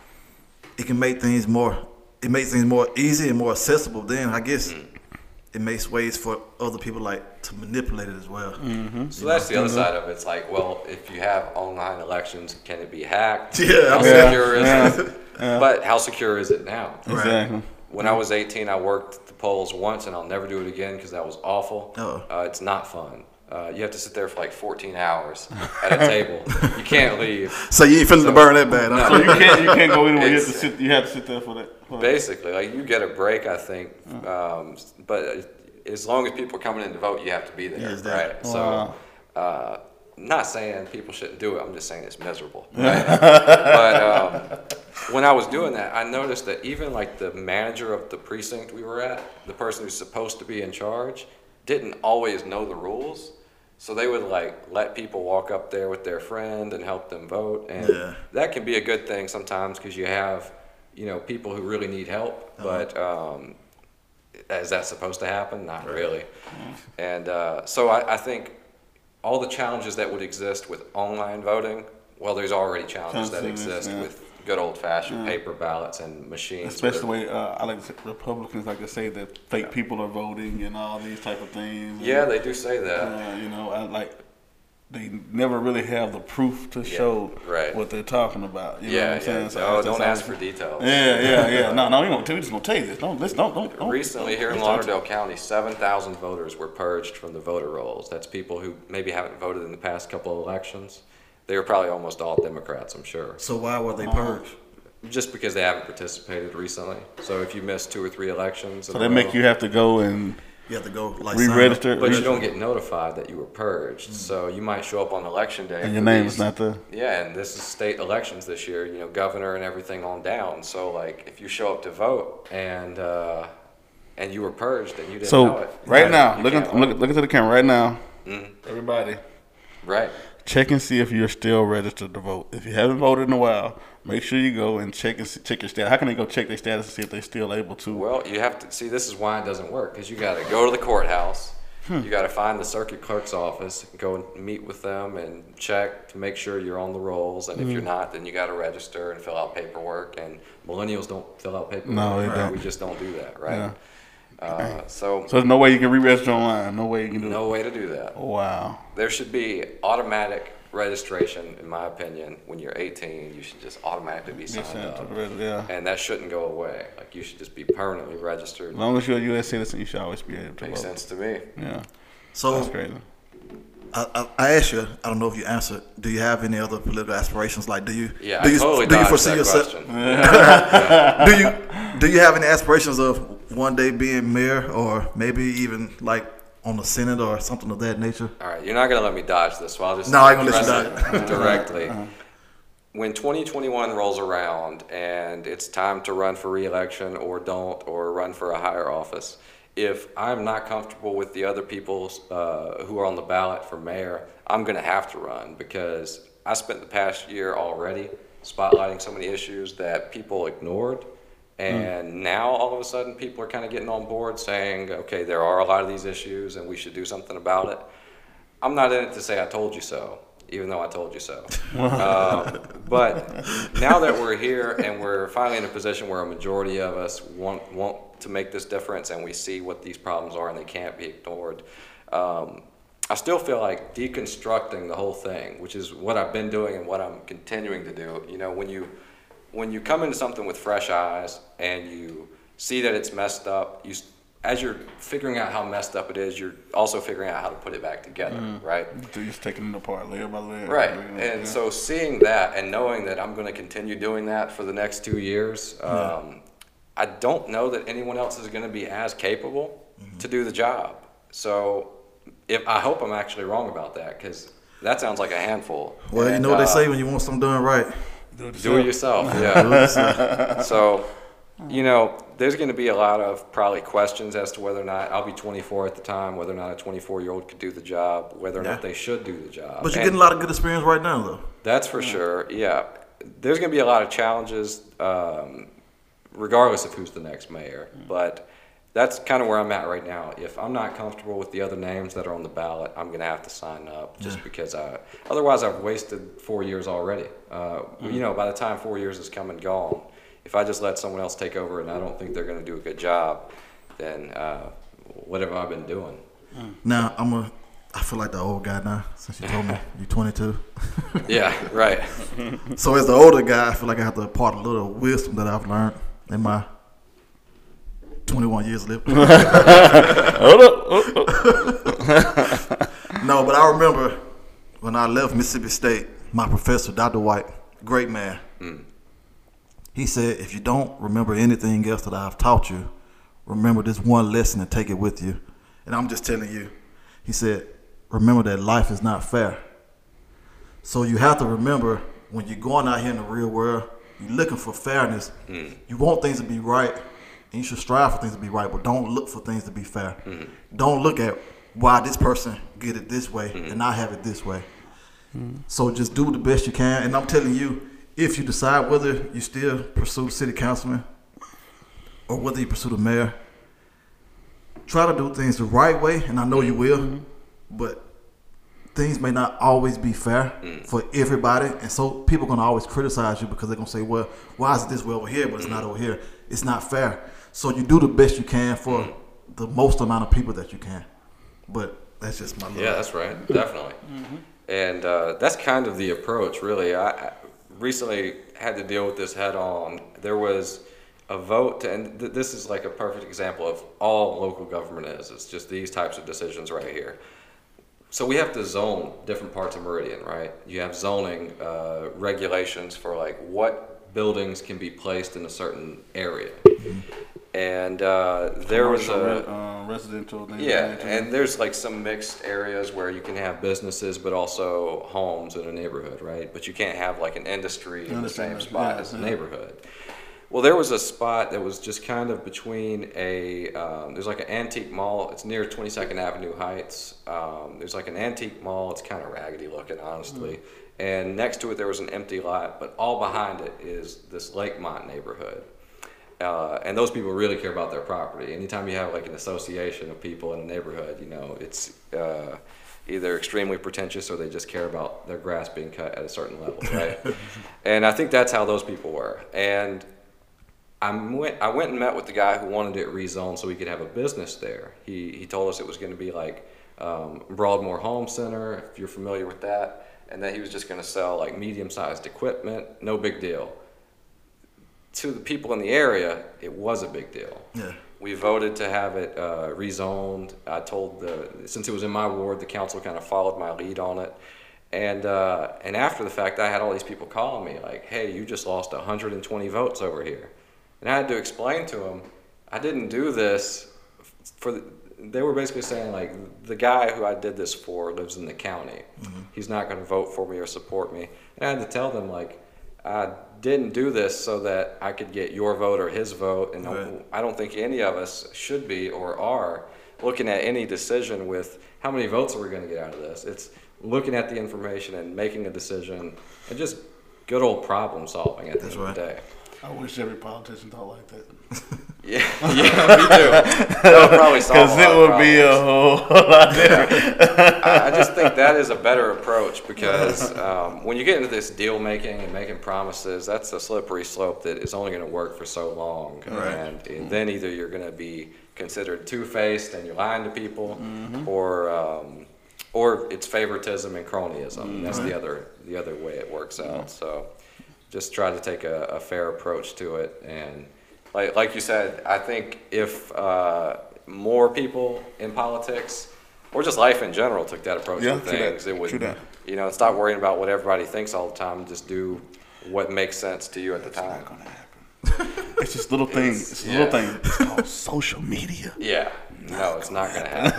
it can make things more. It makes things more easy and more accessible. Then I guess it makes ways for other people like to manipulate it as well. So that's the other side of it. It's like, well, if you have online elections, can it be hacked? Yeah, How I mean- secure is Yeah. it? But how secure is it now? exactly. When I was eighteen, I worked the polls once, and I'll never do it again because that was awful. Oh. Uh, it's not fun. Uh, you have to sit there for like fourteen hours at a table. You can't leave. So you ain't finna So- burn that bad, huh? So you can't you can't go anywhere. You have to It's- sit. You have to sit there for that. For that. Basically, like you get a break, I think, um, but as long as people are coming in to vote, you have to be there, Yes, that- right? Wow. So, uh, not saying people shouldn't do it. I'm just saying it's miserable. Right? But um, when I was doing that, I noticed that even like the manager of the precinct we were at, the person who's supposed to be in charge, didn't always know the rules. So they would like let people walk up there with their friend and help them vote, and Yeah. that can be a good thing sometimes because you have, you know, people who really need help. But um, is that supposed to happen? Not really. And uh, so I, I think all the challenges that would exist with online voting, well, there's already challenges that Challenges, exist yeah. with good old-fashioned paper ballots and machines. Especially the where- way uh, I like to say, Republicans like to say that fake people are voting and all these type of things. yeah, they do say that. Uh, you know, I like they never really have the proof to Yeah, show right. what they're talking about. You know yeah, what I'm saying? yeah. So No, it's don't just ask always- for details. Yeah, yeah, yeah. No, no, we won't. We just gonna tell you this. Don't listen. Don't don't. don't Recently, here in don't talk to- Lauderdale County, seven thousand voters were purged from the voter rolls. That's people who maybe haven't voted in the past couple of elections. They were probably almost all Democrats, I'm sure. So why were Uh-huh. they purged? Just because they haven't participated recently. So if you miss two or three elections, in So a they make row- you have to go and You have to go like sign up. re-register. But you re- don't get notified that you were purged. So you might show up on election day. and your for name these- is not there. Yeah, and this is state elections this year, you know, governor and everything on down. So, like, if you show up to vote and uh, and you were purged and you didn't know So it. right you now, you look can't at look, vote. look into the camera right now. Mhm. Everybody, Right. check and see if you're still registered to vote. If you haven't voted in a while, make sure you go and check and see, check your status. How can they go check their status and see if they're still able to? Well, you have to see. This is why it doesn't work because you got to go to the courthouse. Hmm. You got to find the circuit clerk's office, go and meet with them, and check to make sure you're on the rolls. And if Hmm. you're not, then you got to register and fill out paperwork. And millennials don't fill out paperwork. No, they right? don't. We just don't do that, right? Yeah. Uh, so, So there's no way you can re-register online. No way you can do no way to do that. it. Wow. There should be automatic registration, in my opinion. When you're eighteen, you should just automatically be Get signed sent to up, the reg- yeah. and that shouldn't go away. Like you should just be permanently registered. As long as you're a U S citizen, you should always be able to Makes vote. sense to me. Yeah, So that's crazy. I, I, I asked you, I don't know if you answered. Do you have any other political aspirations? Like, do you? Yeah, do I you, totally do you dodged foresee that yourself? question. Do you do you have any aspirations of one day being mayor, or maybe even like on the Senate or something of that nature? All right, you're not gonna let me dodge this, so I'll just No, I ain't gonna let you address it directly. When twenty twenty-one rolls around and it's time to run for re-election or don't, or run for a higher office, if I'm not comfortable with the other people uh, who are on the ballot for mayor, I'm gonna have to run because I spent the past year already spotlighting so many issues that people ignored. And now all of a sudden people are kind of getting on board saying, okay, there are a lot of these issues and we should do something about it. I'm not in it to say I told you so, even though I told you so. um, but now that we're here and we're finally in a position where a majority of us want, want to make this difference and we see what these problems are and they can't be ignored, um, I still feel like deconstructing the whole thing, which is what I've been doing and what I'm continuing to do. You know, when you when you come into something with fresh eyes and you see that it's messed up, you as you're figuring out how messed up it is, you're also figuring out how to put it back together, right? So you're just taking it apart layer by layer. Right. layer, And yeah. so seeing that and knowing that I'm going to continue doing that for the next two years, um, I don't know that anyone else is going to be as capable to do the job. So if I hope I'm actually wrong about that because that sounds like a handful. Well, you And, know what they uh, say when you want something done right. Do it Do it yourself. yourself, yeah. So, you know, there's going to be a lot of probably questions as to whether or not I'll be twenty-four at the time, whether or not a twenty-four-year-old could do the job, whether or Yeah. not they should do the job. But you're And getting a lot of good experience right now, though. that's for sure, yeah. There's going to be a lot of challenges, um, regardless of who's the next mayor. But that's kind of where I'm at right now. If I'm not comfortable with the other names that are on the ballot, I'm going to have to sign up just Yeah. because I, otherwise I've wasted four years already. Uh, You know, by the time four years is come and gone, if I just let someone else take over and I don't think they're going to do a good job, then uh, what have I been doing? Now I'm a. I feel like the old guy now since you told me you're twenty-two. Yeah, right. So as the older guy, I feel like I have to impart a little wisdom that I've learned in my twenty-one years living. Hold up. Hold up. No, but I remember when I left Mississippi State, my professor, Doctor White, great man. Mm. He said, if you don't remember anything else that I've taught you, remember this one lesson and take it with you. And I'm just telling you, he said, remember that life is not fair. So you have to remember when you're going out here in the real world, you're looking for fairness. Mm. You want things to be right, and you should strive for things to be right, but don't look for things to be fair. Mm. Don't look at why this person get it this way mm. and I have it this way. Mm. So just do the best you can. And I'm telling you, if you decide whether you still pursue city councilman or whether you pursue the mayor, try to do things the right way, and I know you will, mm-hmm. but things may not always be fair mm. for everybody, and so people are going to always criticize you because they're going to say, well, why is it this way over here, but it's mm. not over here? It's not fair. So you do the best you can for mm. the most amount of people that you can. But that's just my love. Yeah, that's right. Definitely. Mm-hmm. And uh, that's kind of the approach, really. I, I recently had to deal with this head on. There was a vote, to, and th- this is like a perfect example of all local government is. It's just these types of decisions right here. So we have to zone different parts of Meridian, right? You have zoning uh, regulations for like what buildings can be placed in a certain area. Mm-hmm. And uh, there was a uh, residential. Yeah, and there's like some mixed areas where you can have businesses, but also homes in a neighborhood, right? But you can't have like an industry in the same spot yeah, as a yeah. neighborhood. Well, there was a spot that was just kind of between a, um, there's like an antique mall. It's near twenty-second Avenue Heights. Um, there's like an antique mall. It's kind of raggedy looking, honestly. Mm-hmm. And next to it, there was an empty lot, but all behind it is this Lakemont neighborhood. Uh, and those people really care about their property. Anytime you have like an association of people in a neighborhood, you know, it's uh, either extremely pretentious or they just care about their grass being cut at a certain level, right? And I think that's how those people were. And I went, I went and met with the guy who wanted it rezoned so he could have a business there. He he told us it was going to be like um, Broadmoor Home Center, if you're familiar with that, and that he was just going to sell like medium-sized equipment, no big deal. To the people in the area, it was a big deal. Yeah. We voted to have it uh, rezoned. I told the, since it was in my ward, the council kind of followed my lead on it. And uh, and after the fact, I had all these people calling me like, hey, you just lost one hundred twenty votes over here. And I had to explain to them, I didn't do this for the, they were basically saying like, the guy who I did this for lives in the county. Mm-hmm. He's not going to vote for me or support me. And I had to tell them like, I didn't do this so that I could get your vote or his vote, and right. I don't think any of us should be or are looking at any decision with how many votes are we going to get out of this. It's looking at the information and making a decision, and just good old problem solving at the end of the day. I wish every politician thought like that. Yeah, yeah, me too. That would probably solve a lot Because it would be a whole lot different. I just think that is a better approach because um, when you get into this deal making and making promises, that's a slippery slope that is only going to work for so long. Right. And, and then either you're going to be considered two-faced and you're lying to people, mm-hmm. or um, or it's favoritism and cronyism. Mm-hmm. That's the other the other way it works out. Mm-hmm. So just try to take a, a fair approach to it. And like like you said, I think if uh, more people in politics or just life in general took that approach yeah, to things, that. it would, true that. you know, stop worrying about what everybody thinks all the time. Just do what makes sense to you at the That's time. Not gonna happen. It's just little things. It's, it's yeah. little thing. It's called social media. Yeah. No, it's not gonna happen.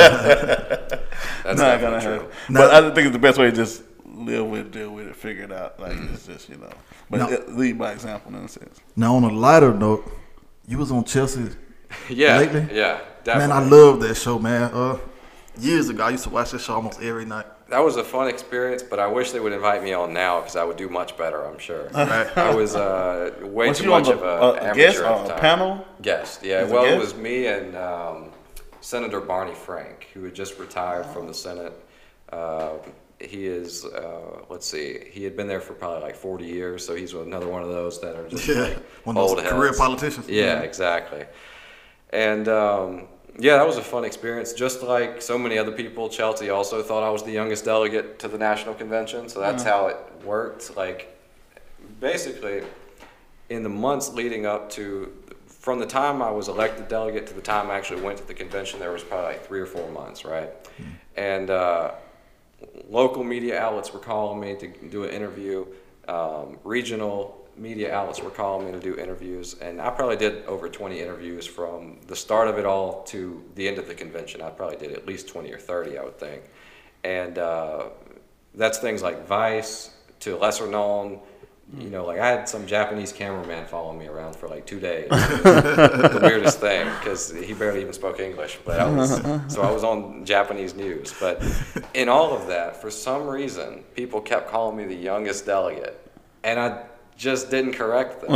That's not gonna happen. But I think it's the best way to just live with it, deal with it, figure it out. Like mm-hmm. it's just, you know. But now, it, lead by example in a sense. Now on a lighter note, you was on Chelsea yeah, lately? Yeah, definitely. Man, I love that show, man. Uh, years ago, I used to watch that show almost every night. That was a fun experience, but I wish they would invite me on now because I would do much better, I'm sure. Right. I was uh, way was too much the, of an uh, amateur guest, at the uh, time. Panel? Guest, yeah. Well, it was me and um, Senator Barney Frank, who had just retired from the Senate. Uh, he is, uh, let's see, he had been there for probably like forty years, so he's another one of those that are just yeah, like one of those old career heads. politicians. Yeah, mm-hmm. exactly. And um, yeah, that was a fun experience. Just like so many other people, Chelsea also thought I was the youngest delegate to the national convention, so that's mm-hmm. how it worked. Like, basically, in the months leading up to from the time I was elected delegate to the time I actually went to the convention, there was probably like three or four months, right? Mm. And uh, local media outlets were calling me to do an interview. Um, regional media outlets were calling me to do interviews, and I probably did over twenty interviews from the start of it all to the end of the convention. I probably did at least twenty or thirty, I would think. And uh, that's things like Vice, to lesser known, you know, like I had some Japanese cameraman following me around for like two days. The weirdest thing, because he barely even spoke English. But I was, so I was on Japanese news. But in all of that, for some reason, people kept calling me the youngest delegate, and I just didn't correct them.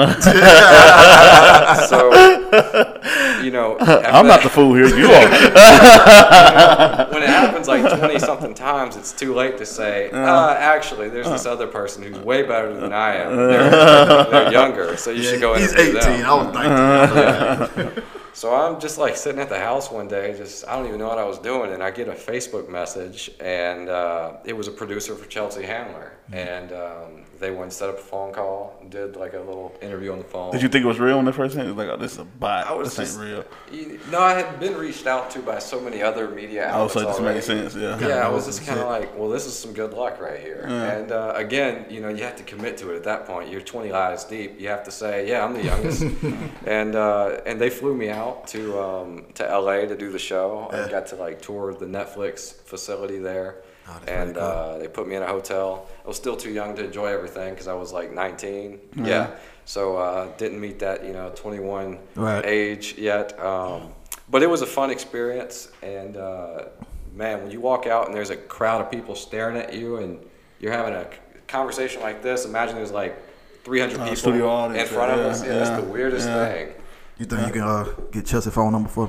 So, you know, I'm not the fool here. You are. You know, when it happens like twenty something times, it's too late to say, uh, actually, there's this other person who's way better than I am. They're, they're younger, so you Yeah, should go he's interview eighteen. them. I was nineteen. Yeah. So I'm just like sitting at the house one day, just I don't even know what I was doing, and I get a Facebook message, and uh, it was a producer for Chelsea Handler, and um, they went and set up a phone call, and did like a little interview on the phone. Did you think it was real when the first thing? It was like, oh, this is a bot. I was This just, ain't real. you- No, I had been reached out to by so many other media Oh, outlets so it just already. made sense, yeah. Yeah, I was just kind of like, well, this is some good luck right here. Yeah. And uh, again, you know, you have to commit to it at that point. You're twenty lives deep. You have to say, yeah, I'm the youngest. and uh, and they flew me out to um, to L A to do the show. Yeah. I got to like tour the Netflix facility there. Oh, that's and really cool. uh, they put me in a hotel. I was still too young to enjoy everything because I was like nineteen. Yeah. So uh, didn't meet that, you know, twenty-one Right. age yet. Um, but it was a fun experience. And uh, man, when you walk out and there's a crowd of people staring at you and you're having a conversation like this, imagine there's like three hundred Uh, people studio audience, in front of yeah, us. Yeah, yeah, that's the weirdest yeah. thing. You think you can uh, get Chelsea phone number for me?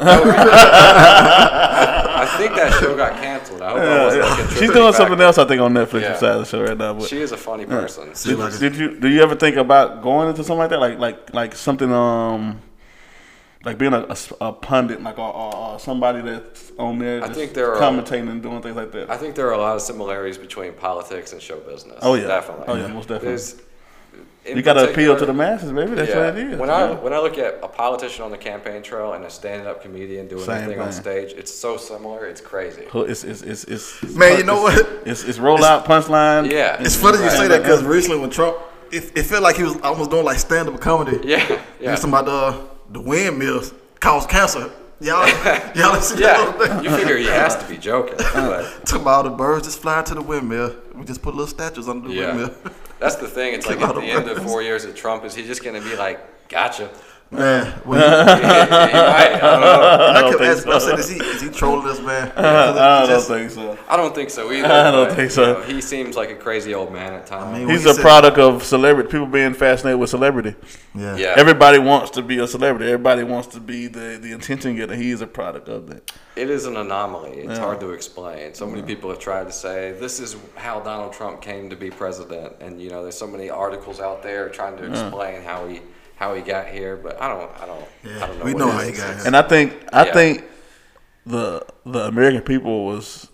I think that show got canceled. I hope I wasn't like, She's contributing doing back. something else, I think, on Netflix Yeah. besides the show right now. But She is a funny person. See, did, like a- did you do you ever think about going into something like that, like like like something um like being a, a, a pundit, like or, or, or somebody that's on there, I just think there are- commentating and doing things like that. I think there are a lot of similarities between politics and show business. Oh, yeah. Definitely. Oh, yeah, most definitely. There's, in You got to appeal particular- to the masses, baby. That's yeah. what it is. When yeah. I when I look at a politician on the campaign trail and a stand-up comedian doing Same anything on thing. stage, it's so similar. It's crazy. It's, it's, it's, it's, it's, Man, you know it's, what? It's, it's roll out, punchline. Yeah. It's funny you Right. say that because recently when Trump, it, it felt like he was almost doing like stand-up comedy. Yeah. He Yeah. was talking about the, the windmills cause cancer. Y'all, y'all see Yeah. that? You figure he has to be joking, but Talking about all the birds just flying to the windmill. We just put little statues under the yeah. windmill. That's the thing. It's like Come at on, the end of birds. four years of Trump, is he just going to be like, gotcha? Man, well, He might. I don't know. I, kept think asking, I so. said, is he, is he trolling us, man? I don't Just- think so. I don't think so either. I don't but, think you so. know, he seems like a crazy old man at times. I mean, He's He a said- product of celebrity. People being fascinated with celebrity. Yeah. yeah. Everybody wants to be a celebrity. Everybody wants to be the, the attention getter. He is a product of that. It is an anomaly. It's Yeah. hard to explain. So many people have tried to say this is how Donald Trump came to be president, and you know, there's so many articles out there trying to explain how he how he got here. But I don't, I don't, Yeah, I don't know. we what know it how he is. got It's- here. And I think I Yeah. think the the American people was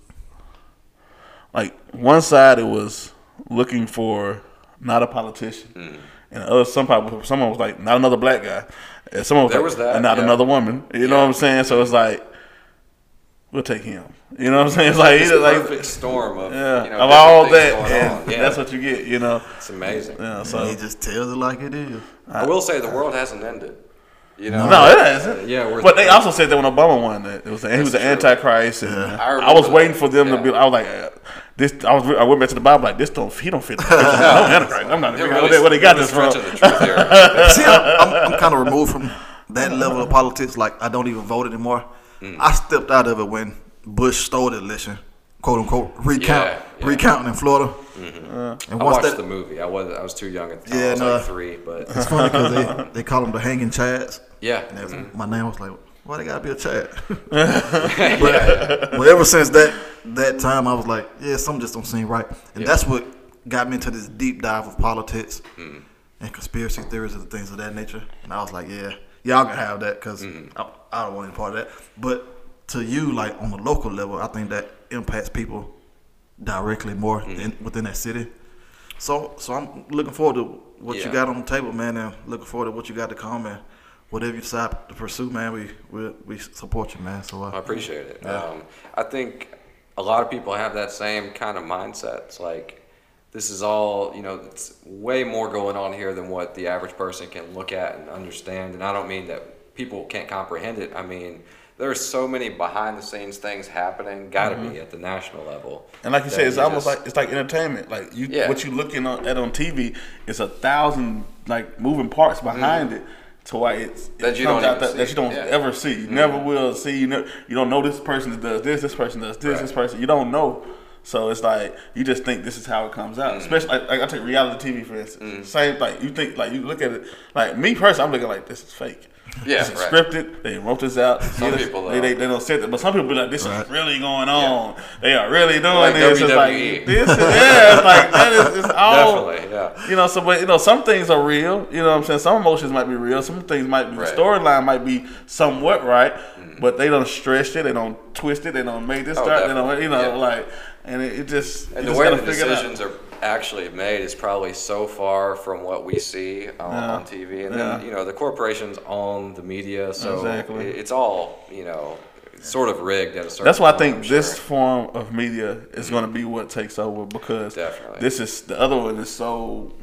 like one side it was looking for not a politician, Mm. and the other some people, someone was like not another black guy, and someone was There like was that, and not yeah. another woman. You know Yeah. what I'm saying? So it's like we'll take him. You know what I'm saying? It's like This either like perfect storm of yeah you know, of different all things that, going and on. Yeah, that's what you get. You know, it's amazing. yeah. So he So just tells it like it is. I will say the world hasn't ended. You know, no, it hasn't. Yeah, we're, But they also said that when Obama won, that it was he was the That's true. Antichrist, and Yeah. I I, remember was waiting that. for them Yeah. to be. I was like, uh, this. I was. I went back to the Bible like this. Don't he don't fit? The picture. No Antichrist. I'm not. They're Where really- they, where they got this really from? stretching the truth here. See, I'm, I'm, I'm kind of removed from that level of politics. Like, I don't even vote anymore. Mm. I stepped out of it when Bush stole the election, quote unquote, recount, Yeah, yeah. recounting in Florida. Mm-hmm. And I once watched that, the movie. I was I was too young at the time. Yeah, I was no. like three, but it's funny because they, they call them the hanging chads. yeah. And that's, Mhm. my name was like, why they gotta be a Chad? yeah. but, but ever since that that time, I was like, yeah, something just don't seem right. And Yeah. that's what got me into this deep dive of politics Mm. and conspiracy theories and things of that nature. And I was like, yeah, y'all can have that because Mm. I, I don't want any part of that. But to you, like on the local level, I think that impacts people directly more Mm. in, within that city. So, so I'm looking forward to what Yeah. you got on the table, man, and looking forward to what you got to come and whatever you decide to pursue, man, we we, we support you, man. So uh, I appreciate it. Yeah. Um, I think a lot of people have that same kind of mindset. It's like, this is all, you know, it's way more going on here than what the average person can look at and understand. And I don't mean that people can't comprehend it. I mean, there's so many behind the scenes things happening, gotta Mm-hmm. be at the national level. And like you that said, it's almost just- like it's like entertainment. Like you, Yeah. what you looking on, at on T V, it's a thousand like moving parts behind it, to why it's it That you comes don't out even that, that see. you don't Yeah. ever see. You never will see. You know, you don't know this person does this, this person does this, Right. this person. You don't know. So it's like you just think this is how it comes out. Especially like, like I take reality T V for instance. Same like you think like you look at it like me personally, I'm looking like this is fake. Yeah, This is right. scripted. They wrote this out. Some You know, people, they, they though. they don't say that, but some people be like, this Right. is really going on. They are really doing Like this. It's like W W E. this. Is, yeah, it's like that is it's all. Definitely, yeah. You know, so but you know, some things are real. You know what I'm saying? Some emotions might be real. Some things might be Right. the storyline might be somewhat right, but they don't stretch it. They don't twist it. They don't make this Oh, dark. They don't, definitely. you know, Yeah. like, and it, it just And you the just way gotta the figure it out. decisions are actually made is probably so far from what we see on, Yeah. on T V. And Yeah. then, you know, the corporations own the media, so Exactly. it- it's all, you know, sort of rigged at a certain That's why I point, think I'm this sure. form of media is going to be what takes over, because Definitely. this is the other one is so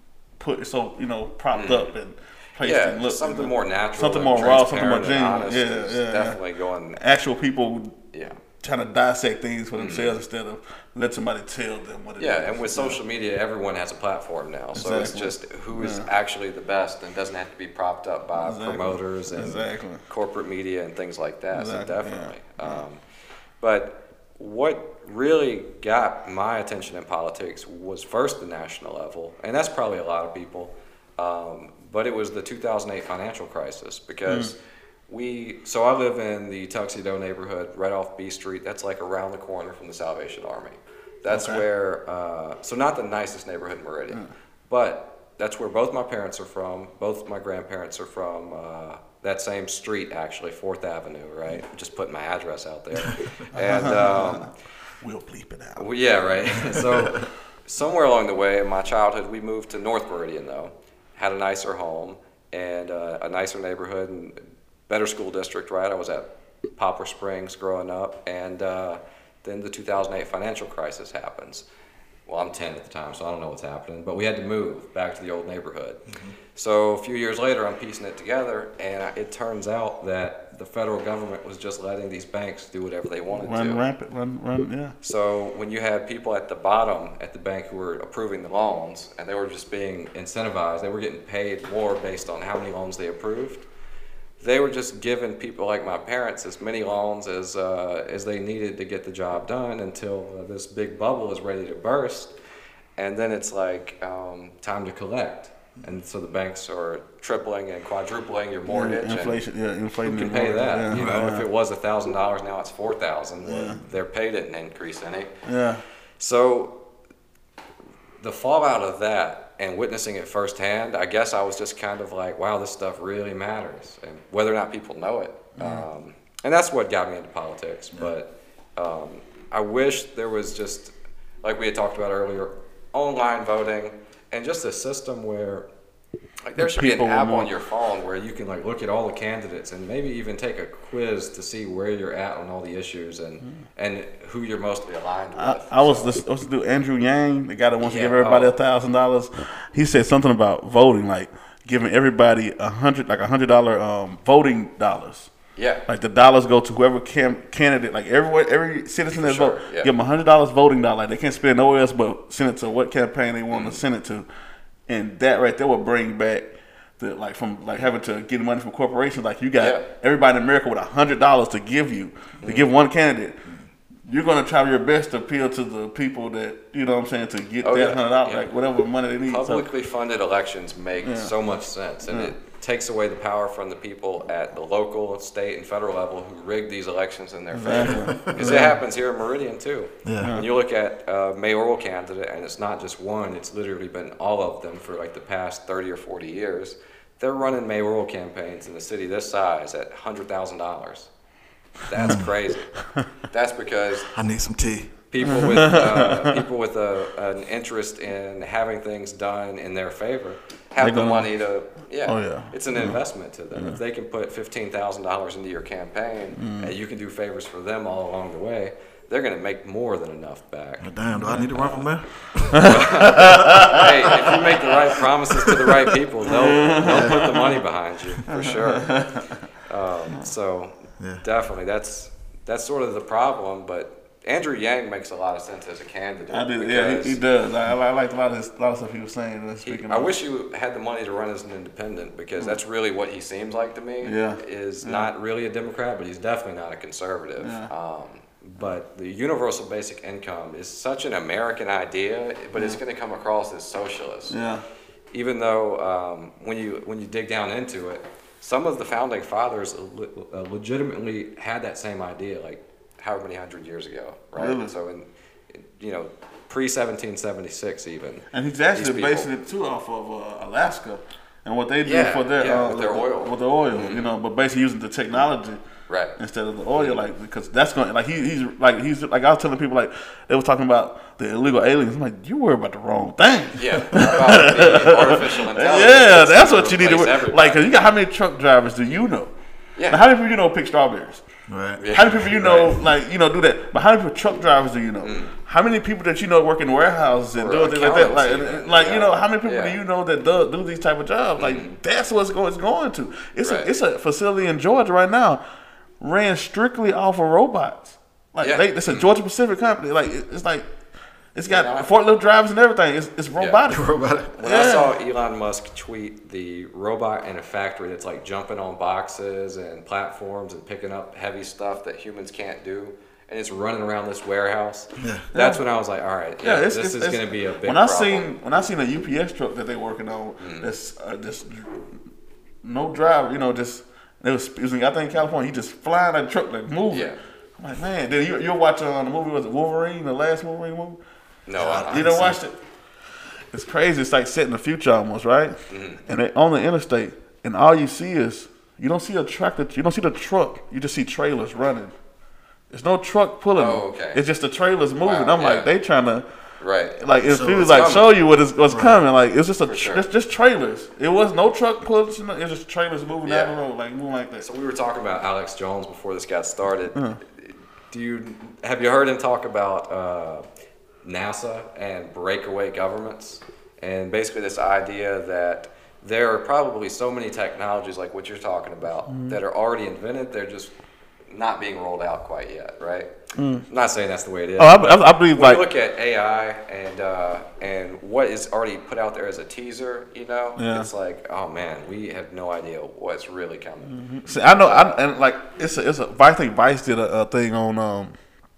put so you know propped up and placed Yeah, and just looked something more natural, something and more raw, something more transparent and genuine. honest Yeah, is yeah, yeah. definitely going. Actual people Yeah, trying to dissect things for themselves instead of let somebody tell them what it is. yeah, and with social media, everyone has a platform now, so it's Exactly. just who is Yeah. actually the best and doesn't have to be propped up by Exactly. promoters and Exactly. corporate media and things like that. Exactly, So definitely. yeah. Um, but what really got my attention in politics was first the national level, and that's probably a lot of people. Um, but it was the two thousand eight financial crisis, because we. So I live in the Tuxedo neighborhood, right off B Street. That's like around the corner from the Salvation Army. That's Okay. where. Uh, so not the nicest neighborhood in Meridian, but that's where both my parents are from. Both my grandparents are from. Uh, that same street, actually, Fourth Avenue, right? Just putting my address out there. And um, We'll bleep it out. well, yeah, right. So somewhere along the way in my childhood, we moved to North Meridian, though. Had a nicer home and uh, a nicer neighborhood and better school district, right? I was at Poplar Springs growing up, and uh, then the two thousand eight financial crisis happens. Well, I'm ten at the time, so I don't know what's happening, but we had to move back to the old neighborhood. Mm-hmm. So a few years later, I'm piecing it together, and it turns out that the federal government was just letting these banks do whatever they wanted to. Run rampant, run, run, yeah. So when you had people at the bottom at the bank who were approving the loans, and they were just being incentivized, they were getting paid more based on how many loans they approved. They were just giving people like my parents as many loans as uh, as they needed to get the job done until uh, this big bubble is ready to burst, and then it's like um, time to collect, and so the banks are tripling and quadrupling your mortgage. Yeah, inflation, yeah, and inflating. who can your pay mortgage, that? Yeah, you know, yeah. if it was a thousand dollars, now it's four thousand. Yeah. Their pay didn't increase any. Yeah. So the fallout of that and witnessing it firsthand, I guess I was just kind of like, wow, this stuff really matters, and whether or not people know it. Um, and that's what got me into politics. But um, I wish there was just, like we had talked about earlier, online voting and just a system where like there should be an People will app know. on your phone where you can like look at all the candidates and maybe even take a quiz to see where you're at on all the issues and and who you're mostly aligned with. I, I was So- this what's the dude Andrew Yang, the guy that wants Yeah, to give everybody a oh. thousand dollars. He said something about voting, like giving everybody a hundred, like a hundred dollar um, voting dollars. yeah. Like the dollars go to whoever cam- candidate, like everyone, every citizen that Sure, vote, yeah. give them a hundred dollars voting dollar. Like they can't spend nowhere else but send it to what campaign they want Mm-hmm. to send it to, and that right there will bring back the like from like having to get money from corporations. Like you got Yeah. everybody in America with a hundred dollars to give you to give one candidate. You're gonna try your best to appeal to the people that you know what I'm saying to get Oh, that yeah, hundred dollars, yeah. like whatever money they need. So, Publicly funded elections make Yeah. so much sense, and Yeah. it takes away the power from the people at the local, state, and federal level who rig these elections in their favor. Exactly. Because it happens here in Meridian too. Yeah. When you look at a mayoral candidate, and it's not just one; it's literally been all of them for like the past thirty or forty years. They're running mayoral campaigns in a city this size at hundred thousand dollars. That's crazy. That's because I need some tea. people with uh, people with a, an interest in having things done in their favor have They the gonna- money to. Yeah, Oh, yeah. it's an investment to them. If they can put fifteen thousand dollars into your campaign and you can do favors for them all along the way, they're going to make more than enough back. Damn, do I need to run for mayor? Hey, if you make the right promises to the right people, they'll they'll put the money behind you for sure. Um, so Yeah. definitely, that's that's sort of the problem. But Andrew Yang makes a lot of sense as a candidate. I did. Yeah, he, he because does. I, I liked a lot of his, a lot of stuff he was saying. And he- speaking. I of. wish you had the money to run as an independent because that's really what he seems like to me. Yeah. Is Yeah. not really a Democrat, but he's definitely not a conservative. Yeah. Um, but the universal basic income is such an American idea, but it's going to come across as socialist. Yeah. Even though um, when you when you dig down into it, some of the founding fathers le- uh, legitimately had that same idea, like however many hundred years ago, right? Really? So in, in you know pre seventeen seventy-six even. And he's actually These people- basing it too off of uh, Alaska and what they do Yeah, for their yeah, uh, with their oil. with their oil, you know, but basically using the technology Right. instead of the oil, like because that's going like he, he's like he's like I was telling people like they were talking about the illegal aliens. I'm like, you worry about the wrong thing. Yeah, about the artificial intelligence. Yeah, that's gonna what you need to replace worry. everybody. Like, cause you got how many truck drivers do you know? Yeah. Now, how many people you know pick strawberries? Right. Yeah. How many people you know, Right. like, you know, do that? But how many people, truck drivers do you know? Mm. How many people that you know work in warehouses and Or do things like that? Like, accountants even. like Yeah. you know, how many people Yeah. do you know that do, do these type of jobs? Like, Mm. that's what it's going, it's going to. It's Right. a it's a facility in Georgia right now, ran strictly off of robots. Like, Yeah. they, it's a Georgia Pacific company. Like, it- it's like, it's got Yeah. forklift drivers and everything. It's, it's robotic. About it. When Yeah. I saw Elon Musk tweet the robot in a factory that's like jumping on boxes and platforms and picking up heavy stuff that humans can't do, and it's running around this warehouse, Yeah. that's when I was like, all right, yeah, Yeah, it's, this it's, is it's- going to be a big when I problem. seen when I seen a U P S truck that they working on, Mm. that's uh, just no driver, you know, just it was, it was in, I think in California. He just flying that truck like moving. Yeah. I'm like, man, then you you're watching on the movie was it Wolverine, the last Wolverine movie? No, I, You done watched it? It's crazy. It's like set in the future almost, right? Mm-hmm. And they on the interstate, and all you see is you don't see a tractor, you don't see the truck, you just see trailers running. There's no truck pulling. Oh, them. okay. It's just the trailers moving. Wow, I'm yeah. like, they trying to. right. Like it So feels it's like coming. show you what is what's Right. coming. Like it's just a For tr- sure. it's just trailers. It was no truck pulls. It was just trailers moving down Yeah. the road, like moving like that. So we were talking about Alex Jones before this got started. Uh-huh. Do you have you heard him talk about uh, NASA and breakaway governments, and basically this idea that there are probably so many technologies like what you're talking about Mm-hmm. that are already invented, they're just not being rolled out quite yet, right? Mm. I'm not saying that's the way it is. Oh, I, but I, I believe when like you look at A I and uh, and what is already put out there as a teaser, you know, Yeah. it's like, oh man, we have no idea what's really coming. Mm-hmm. see, I know, I, and like it's a, it's a. I think Vice did a, a thing on um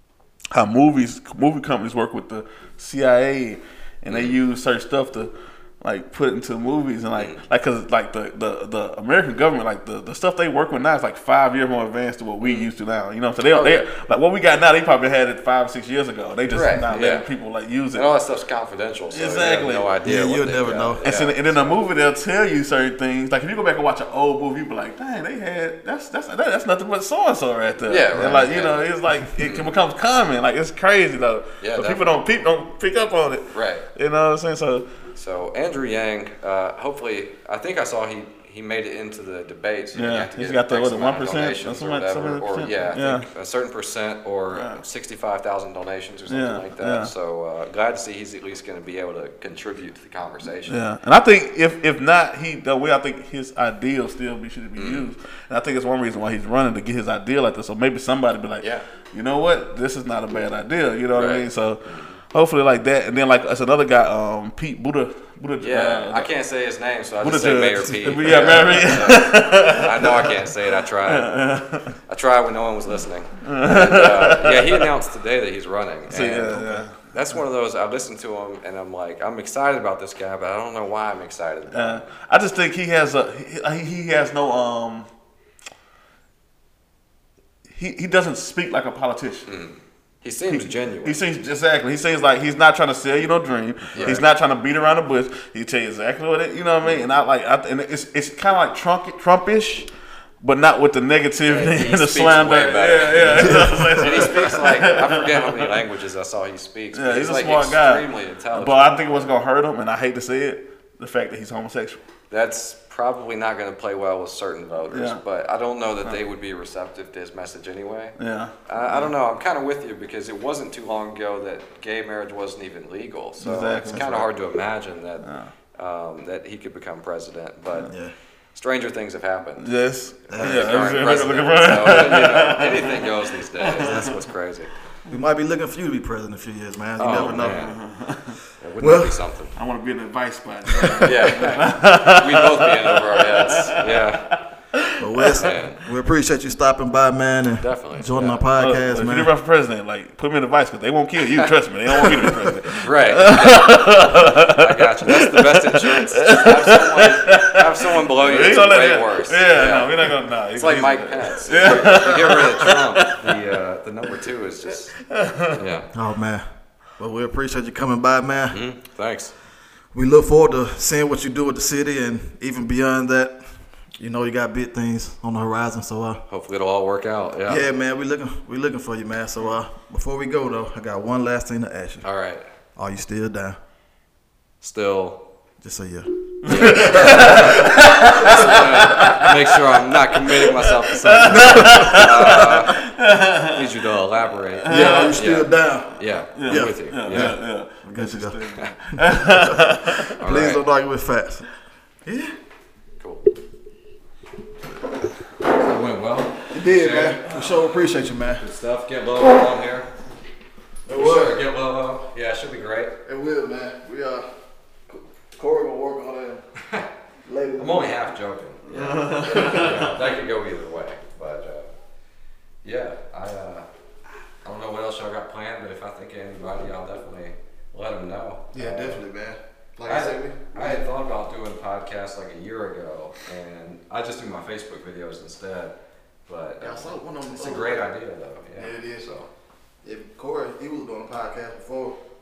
how movies movie companies work with the C I A and they use certain stuff to like put it into movies and like like because like the, the the American government like the, the stuff they work with now is like five years more advanced than what we used to now. You know, so they Oh, they yeah. like what we got now. They probably had it five or six years ago. They just Right, not yeah. letting people like use it. And all that stuff's confidential, so Exactly. you have no idea. Yeah, what you'll they've never got. know. And, so, Yeah. and then the movie they'll tell you certain things. Like if you go back and watch an old movie, you be like, "Dang, they had that's that's that, that's nothing but so and so right there." Yeah, And right, like you yeah. know, it's like it can become common. Like it's crazy though. Yeah, but people don't people don't pick up on it. Right. You know what I'm saying? So So Andrew Yang, uh, hopefully, I think I saw he, he made it into the debates. You Yeah, have to he's get got the, X what, the amount of one percent or donations something like- whatever, something or percent? yeah, I Yeah. think a certain percent or Yeah. sixty-five thousand donations or something Yeah, like that. yeah. So uh, glad to see he's at least going to be able to contribute to the conversation. yeah, and I think if if not he the way I think his ideal still be should be Mm. used, and I think it's one reason why he's running to get his ideal like this. So maybe somebody be like, Yeah. you know what, this is not a bad idea. You know what I Right. mean? So hopefully like that, and then like it's another guy, um, Pete Buddha. Buddha Yeah, uh, I can't say his name, so I Buddha just say Mayor Judge. Pete. Yeah, Mayor Pete. I know I can't say it. I tried. I tried when no one was listening. And, uh, yeah, he announced today that he's running. So, and yeah, yeah. That's one of those. I listened to him and I'm like, I'm excited about this guy, but I don't know why I'm excited. About Uh, him. I just think he has a he, he has no um he he doesn't speak like a politician. He seems genuine. He seems exactly. He seems like he's not trying to sell you no dream. Yeah. He's not trying to beat around the bush. He tell you exactly what it. You know what I mean? And I like. I, and it's it's kind of like Trump Trumpish, but not with the negativity Yeah, he and the speaks slander. way better. Yeah, yeah. And he speaks like, I forget how many languages I saw he speaks. Yeah, But he's he's a like smart guy. extremely intelligent. But I think what's gonna hurt him, and I hate to say it, the fact that he's homosexual. That's probably not going to play well with certain voters, Yeah. but I don't know that they would be receptive to his message anyway. Yeah. I, I don't know. I'm kind of with you because it wasn't too long ago that gay marriage wasn't even legal, so Exactly. it's kind of hard to imagine that um, that he could become president. But Yeah. stranger things have happened. Yes. The Yeah. current president. Looking for- So, you know, anything goes these days. That's what's crazy. We might be looking for you to be president in a few years, man. You Oh, never know. man. It would Well- not be something. I want to be in the advice spot. Yeah. We'd both be in over our heads. Yeah. But Wes, Man. we appreciate you stopping by, man, and Definitely, joining yeah. our podcast, Look, if man. you run for president, like put me in the vice because they won't kill you. Trust me, they don't want me to be president. Right. I got you. That's the best insurance. Just have someone, have someone below you We ain't that's gonna let way that- worse. Yeah, no, we're not gonna. No, It's like Mike Pence. Yeah. You get rid of Trump, the uh, the number two is just yeah. Oh man, well we appreciate you coming by, man. Mm, thanks. We look forward to seeing what you do with the city, and even beyond that, you know you got big things on the horizon. So uh, Hopefully it'll all work out. Yeah. yeah, man, we looking we looking for you, man. So uh, before we go though, I got one last thing to ask you. All right. Are you still down? Still. Just say yeah. Make sure I'm not committing myself to something. Uh, need you to elaborate. Yeah, are you still yeah. down? Yeah, I'm Yeah. with you. Yeah, Yeah. yeah, yeah. Good to go. All Please right. don't argue with facts. Yeah. Cool. That went well. You did, man. We sure appreciate you, man. Good stuff. Get low on here. It Sure, get low. Yeah, it should be great. It will, man. We uh, Corey will work on that later. I'm only half joking. Yeah. Yeah, that could go either way, but uh, yeah, I uh, I don't know what else y'all got planned, but if I think of anybody, I'll definitely let them know. Yeah, Uh, definitely, man. Like I, I said, we, I had thought about doing a podcast like a year ago, and I just do my Facebook videos instead. But Yeah, I uh, saw one on the it's a phone. great idea, though. Yeah, Yeah, it is. So if Corey, he was doing a podcast before.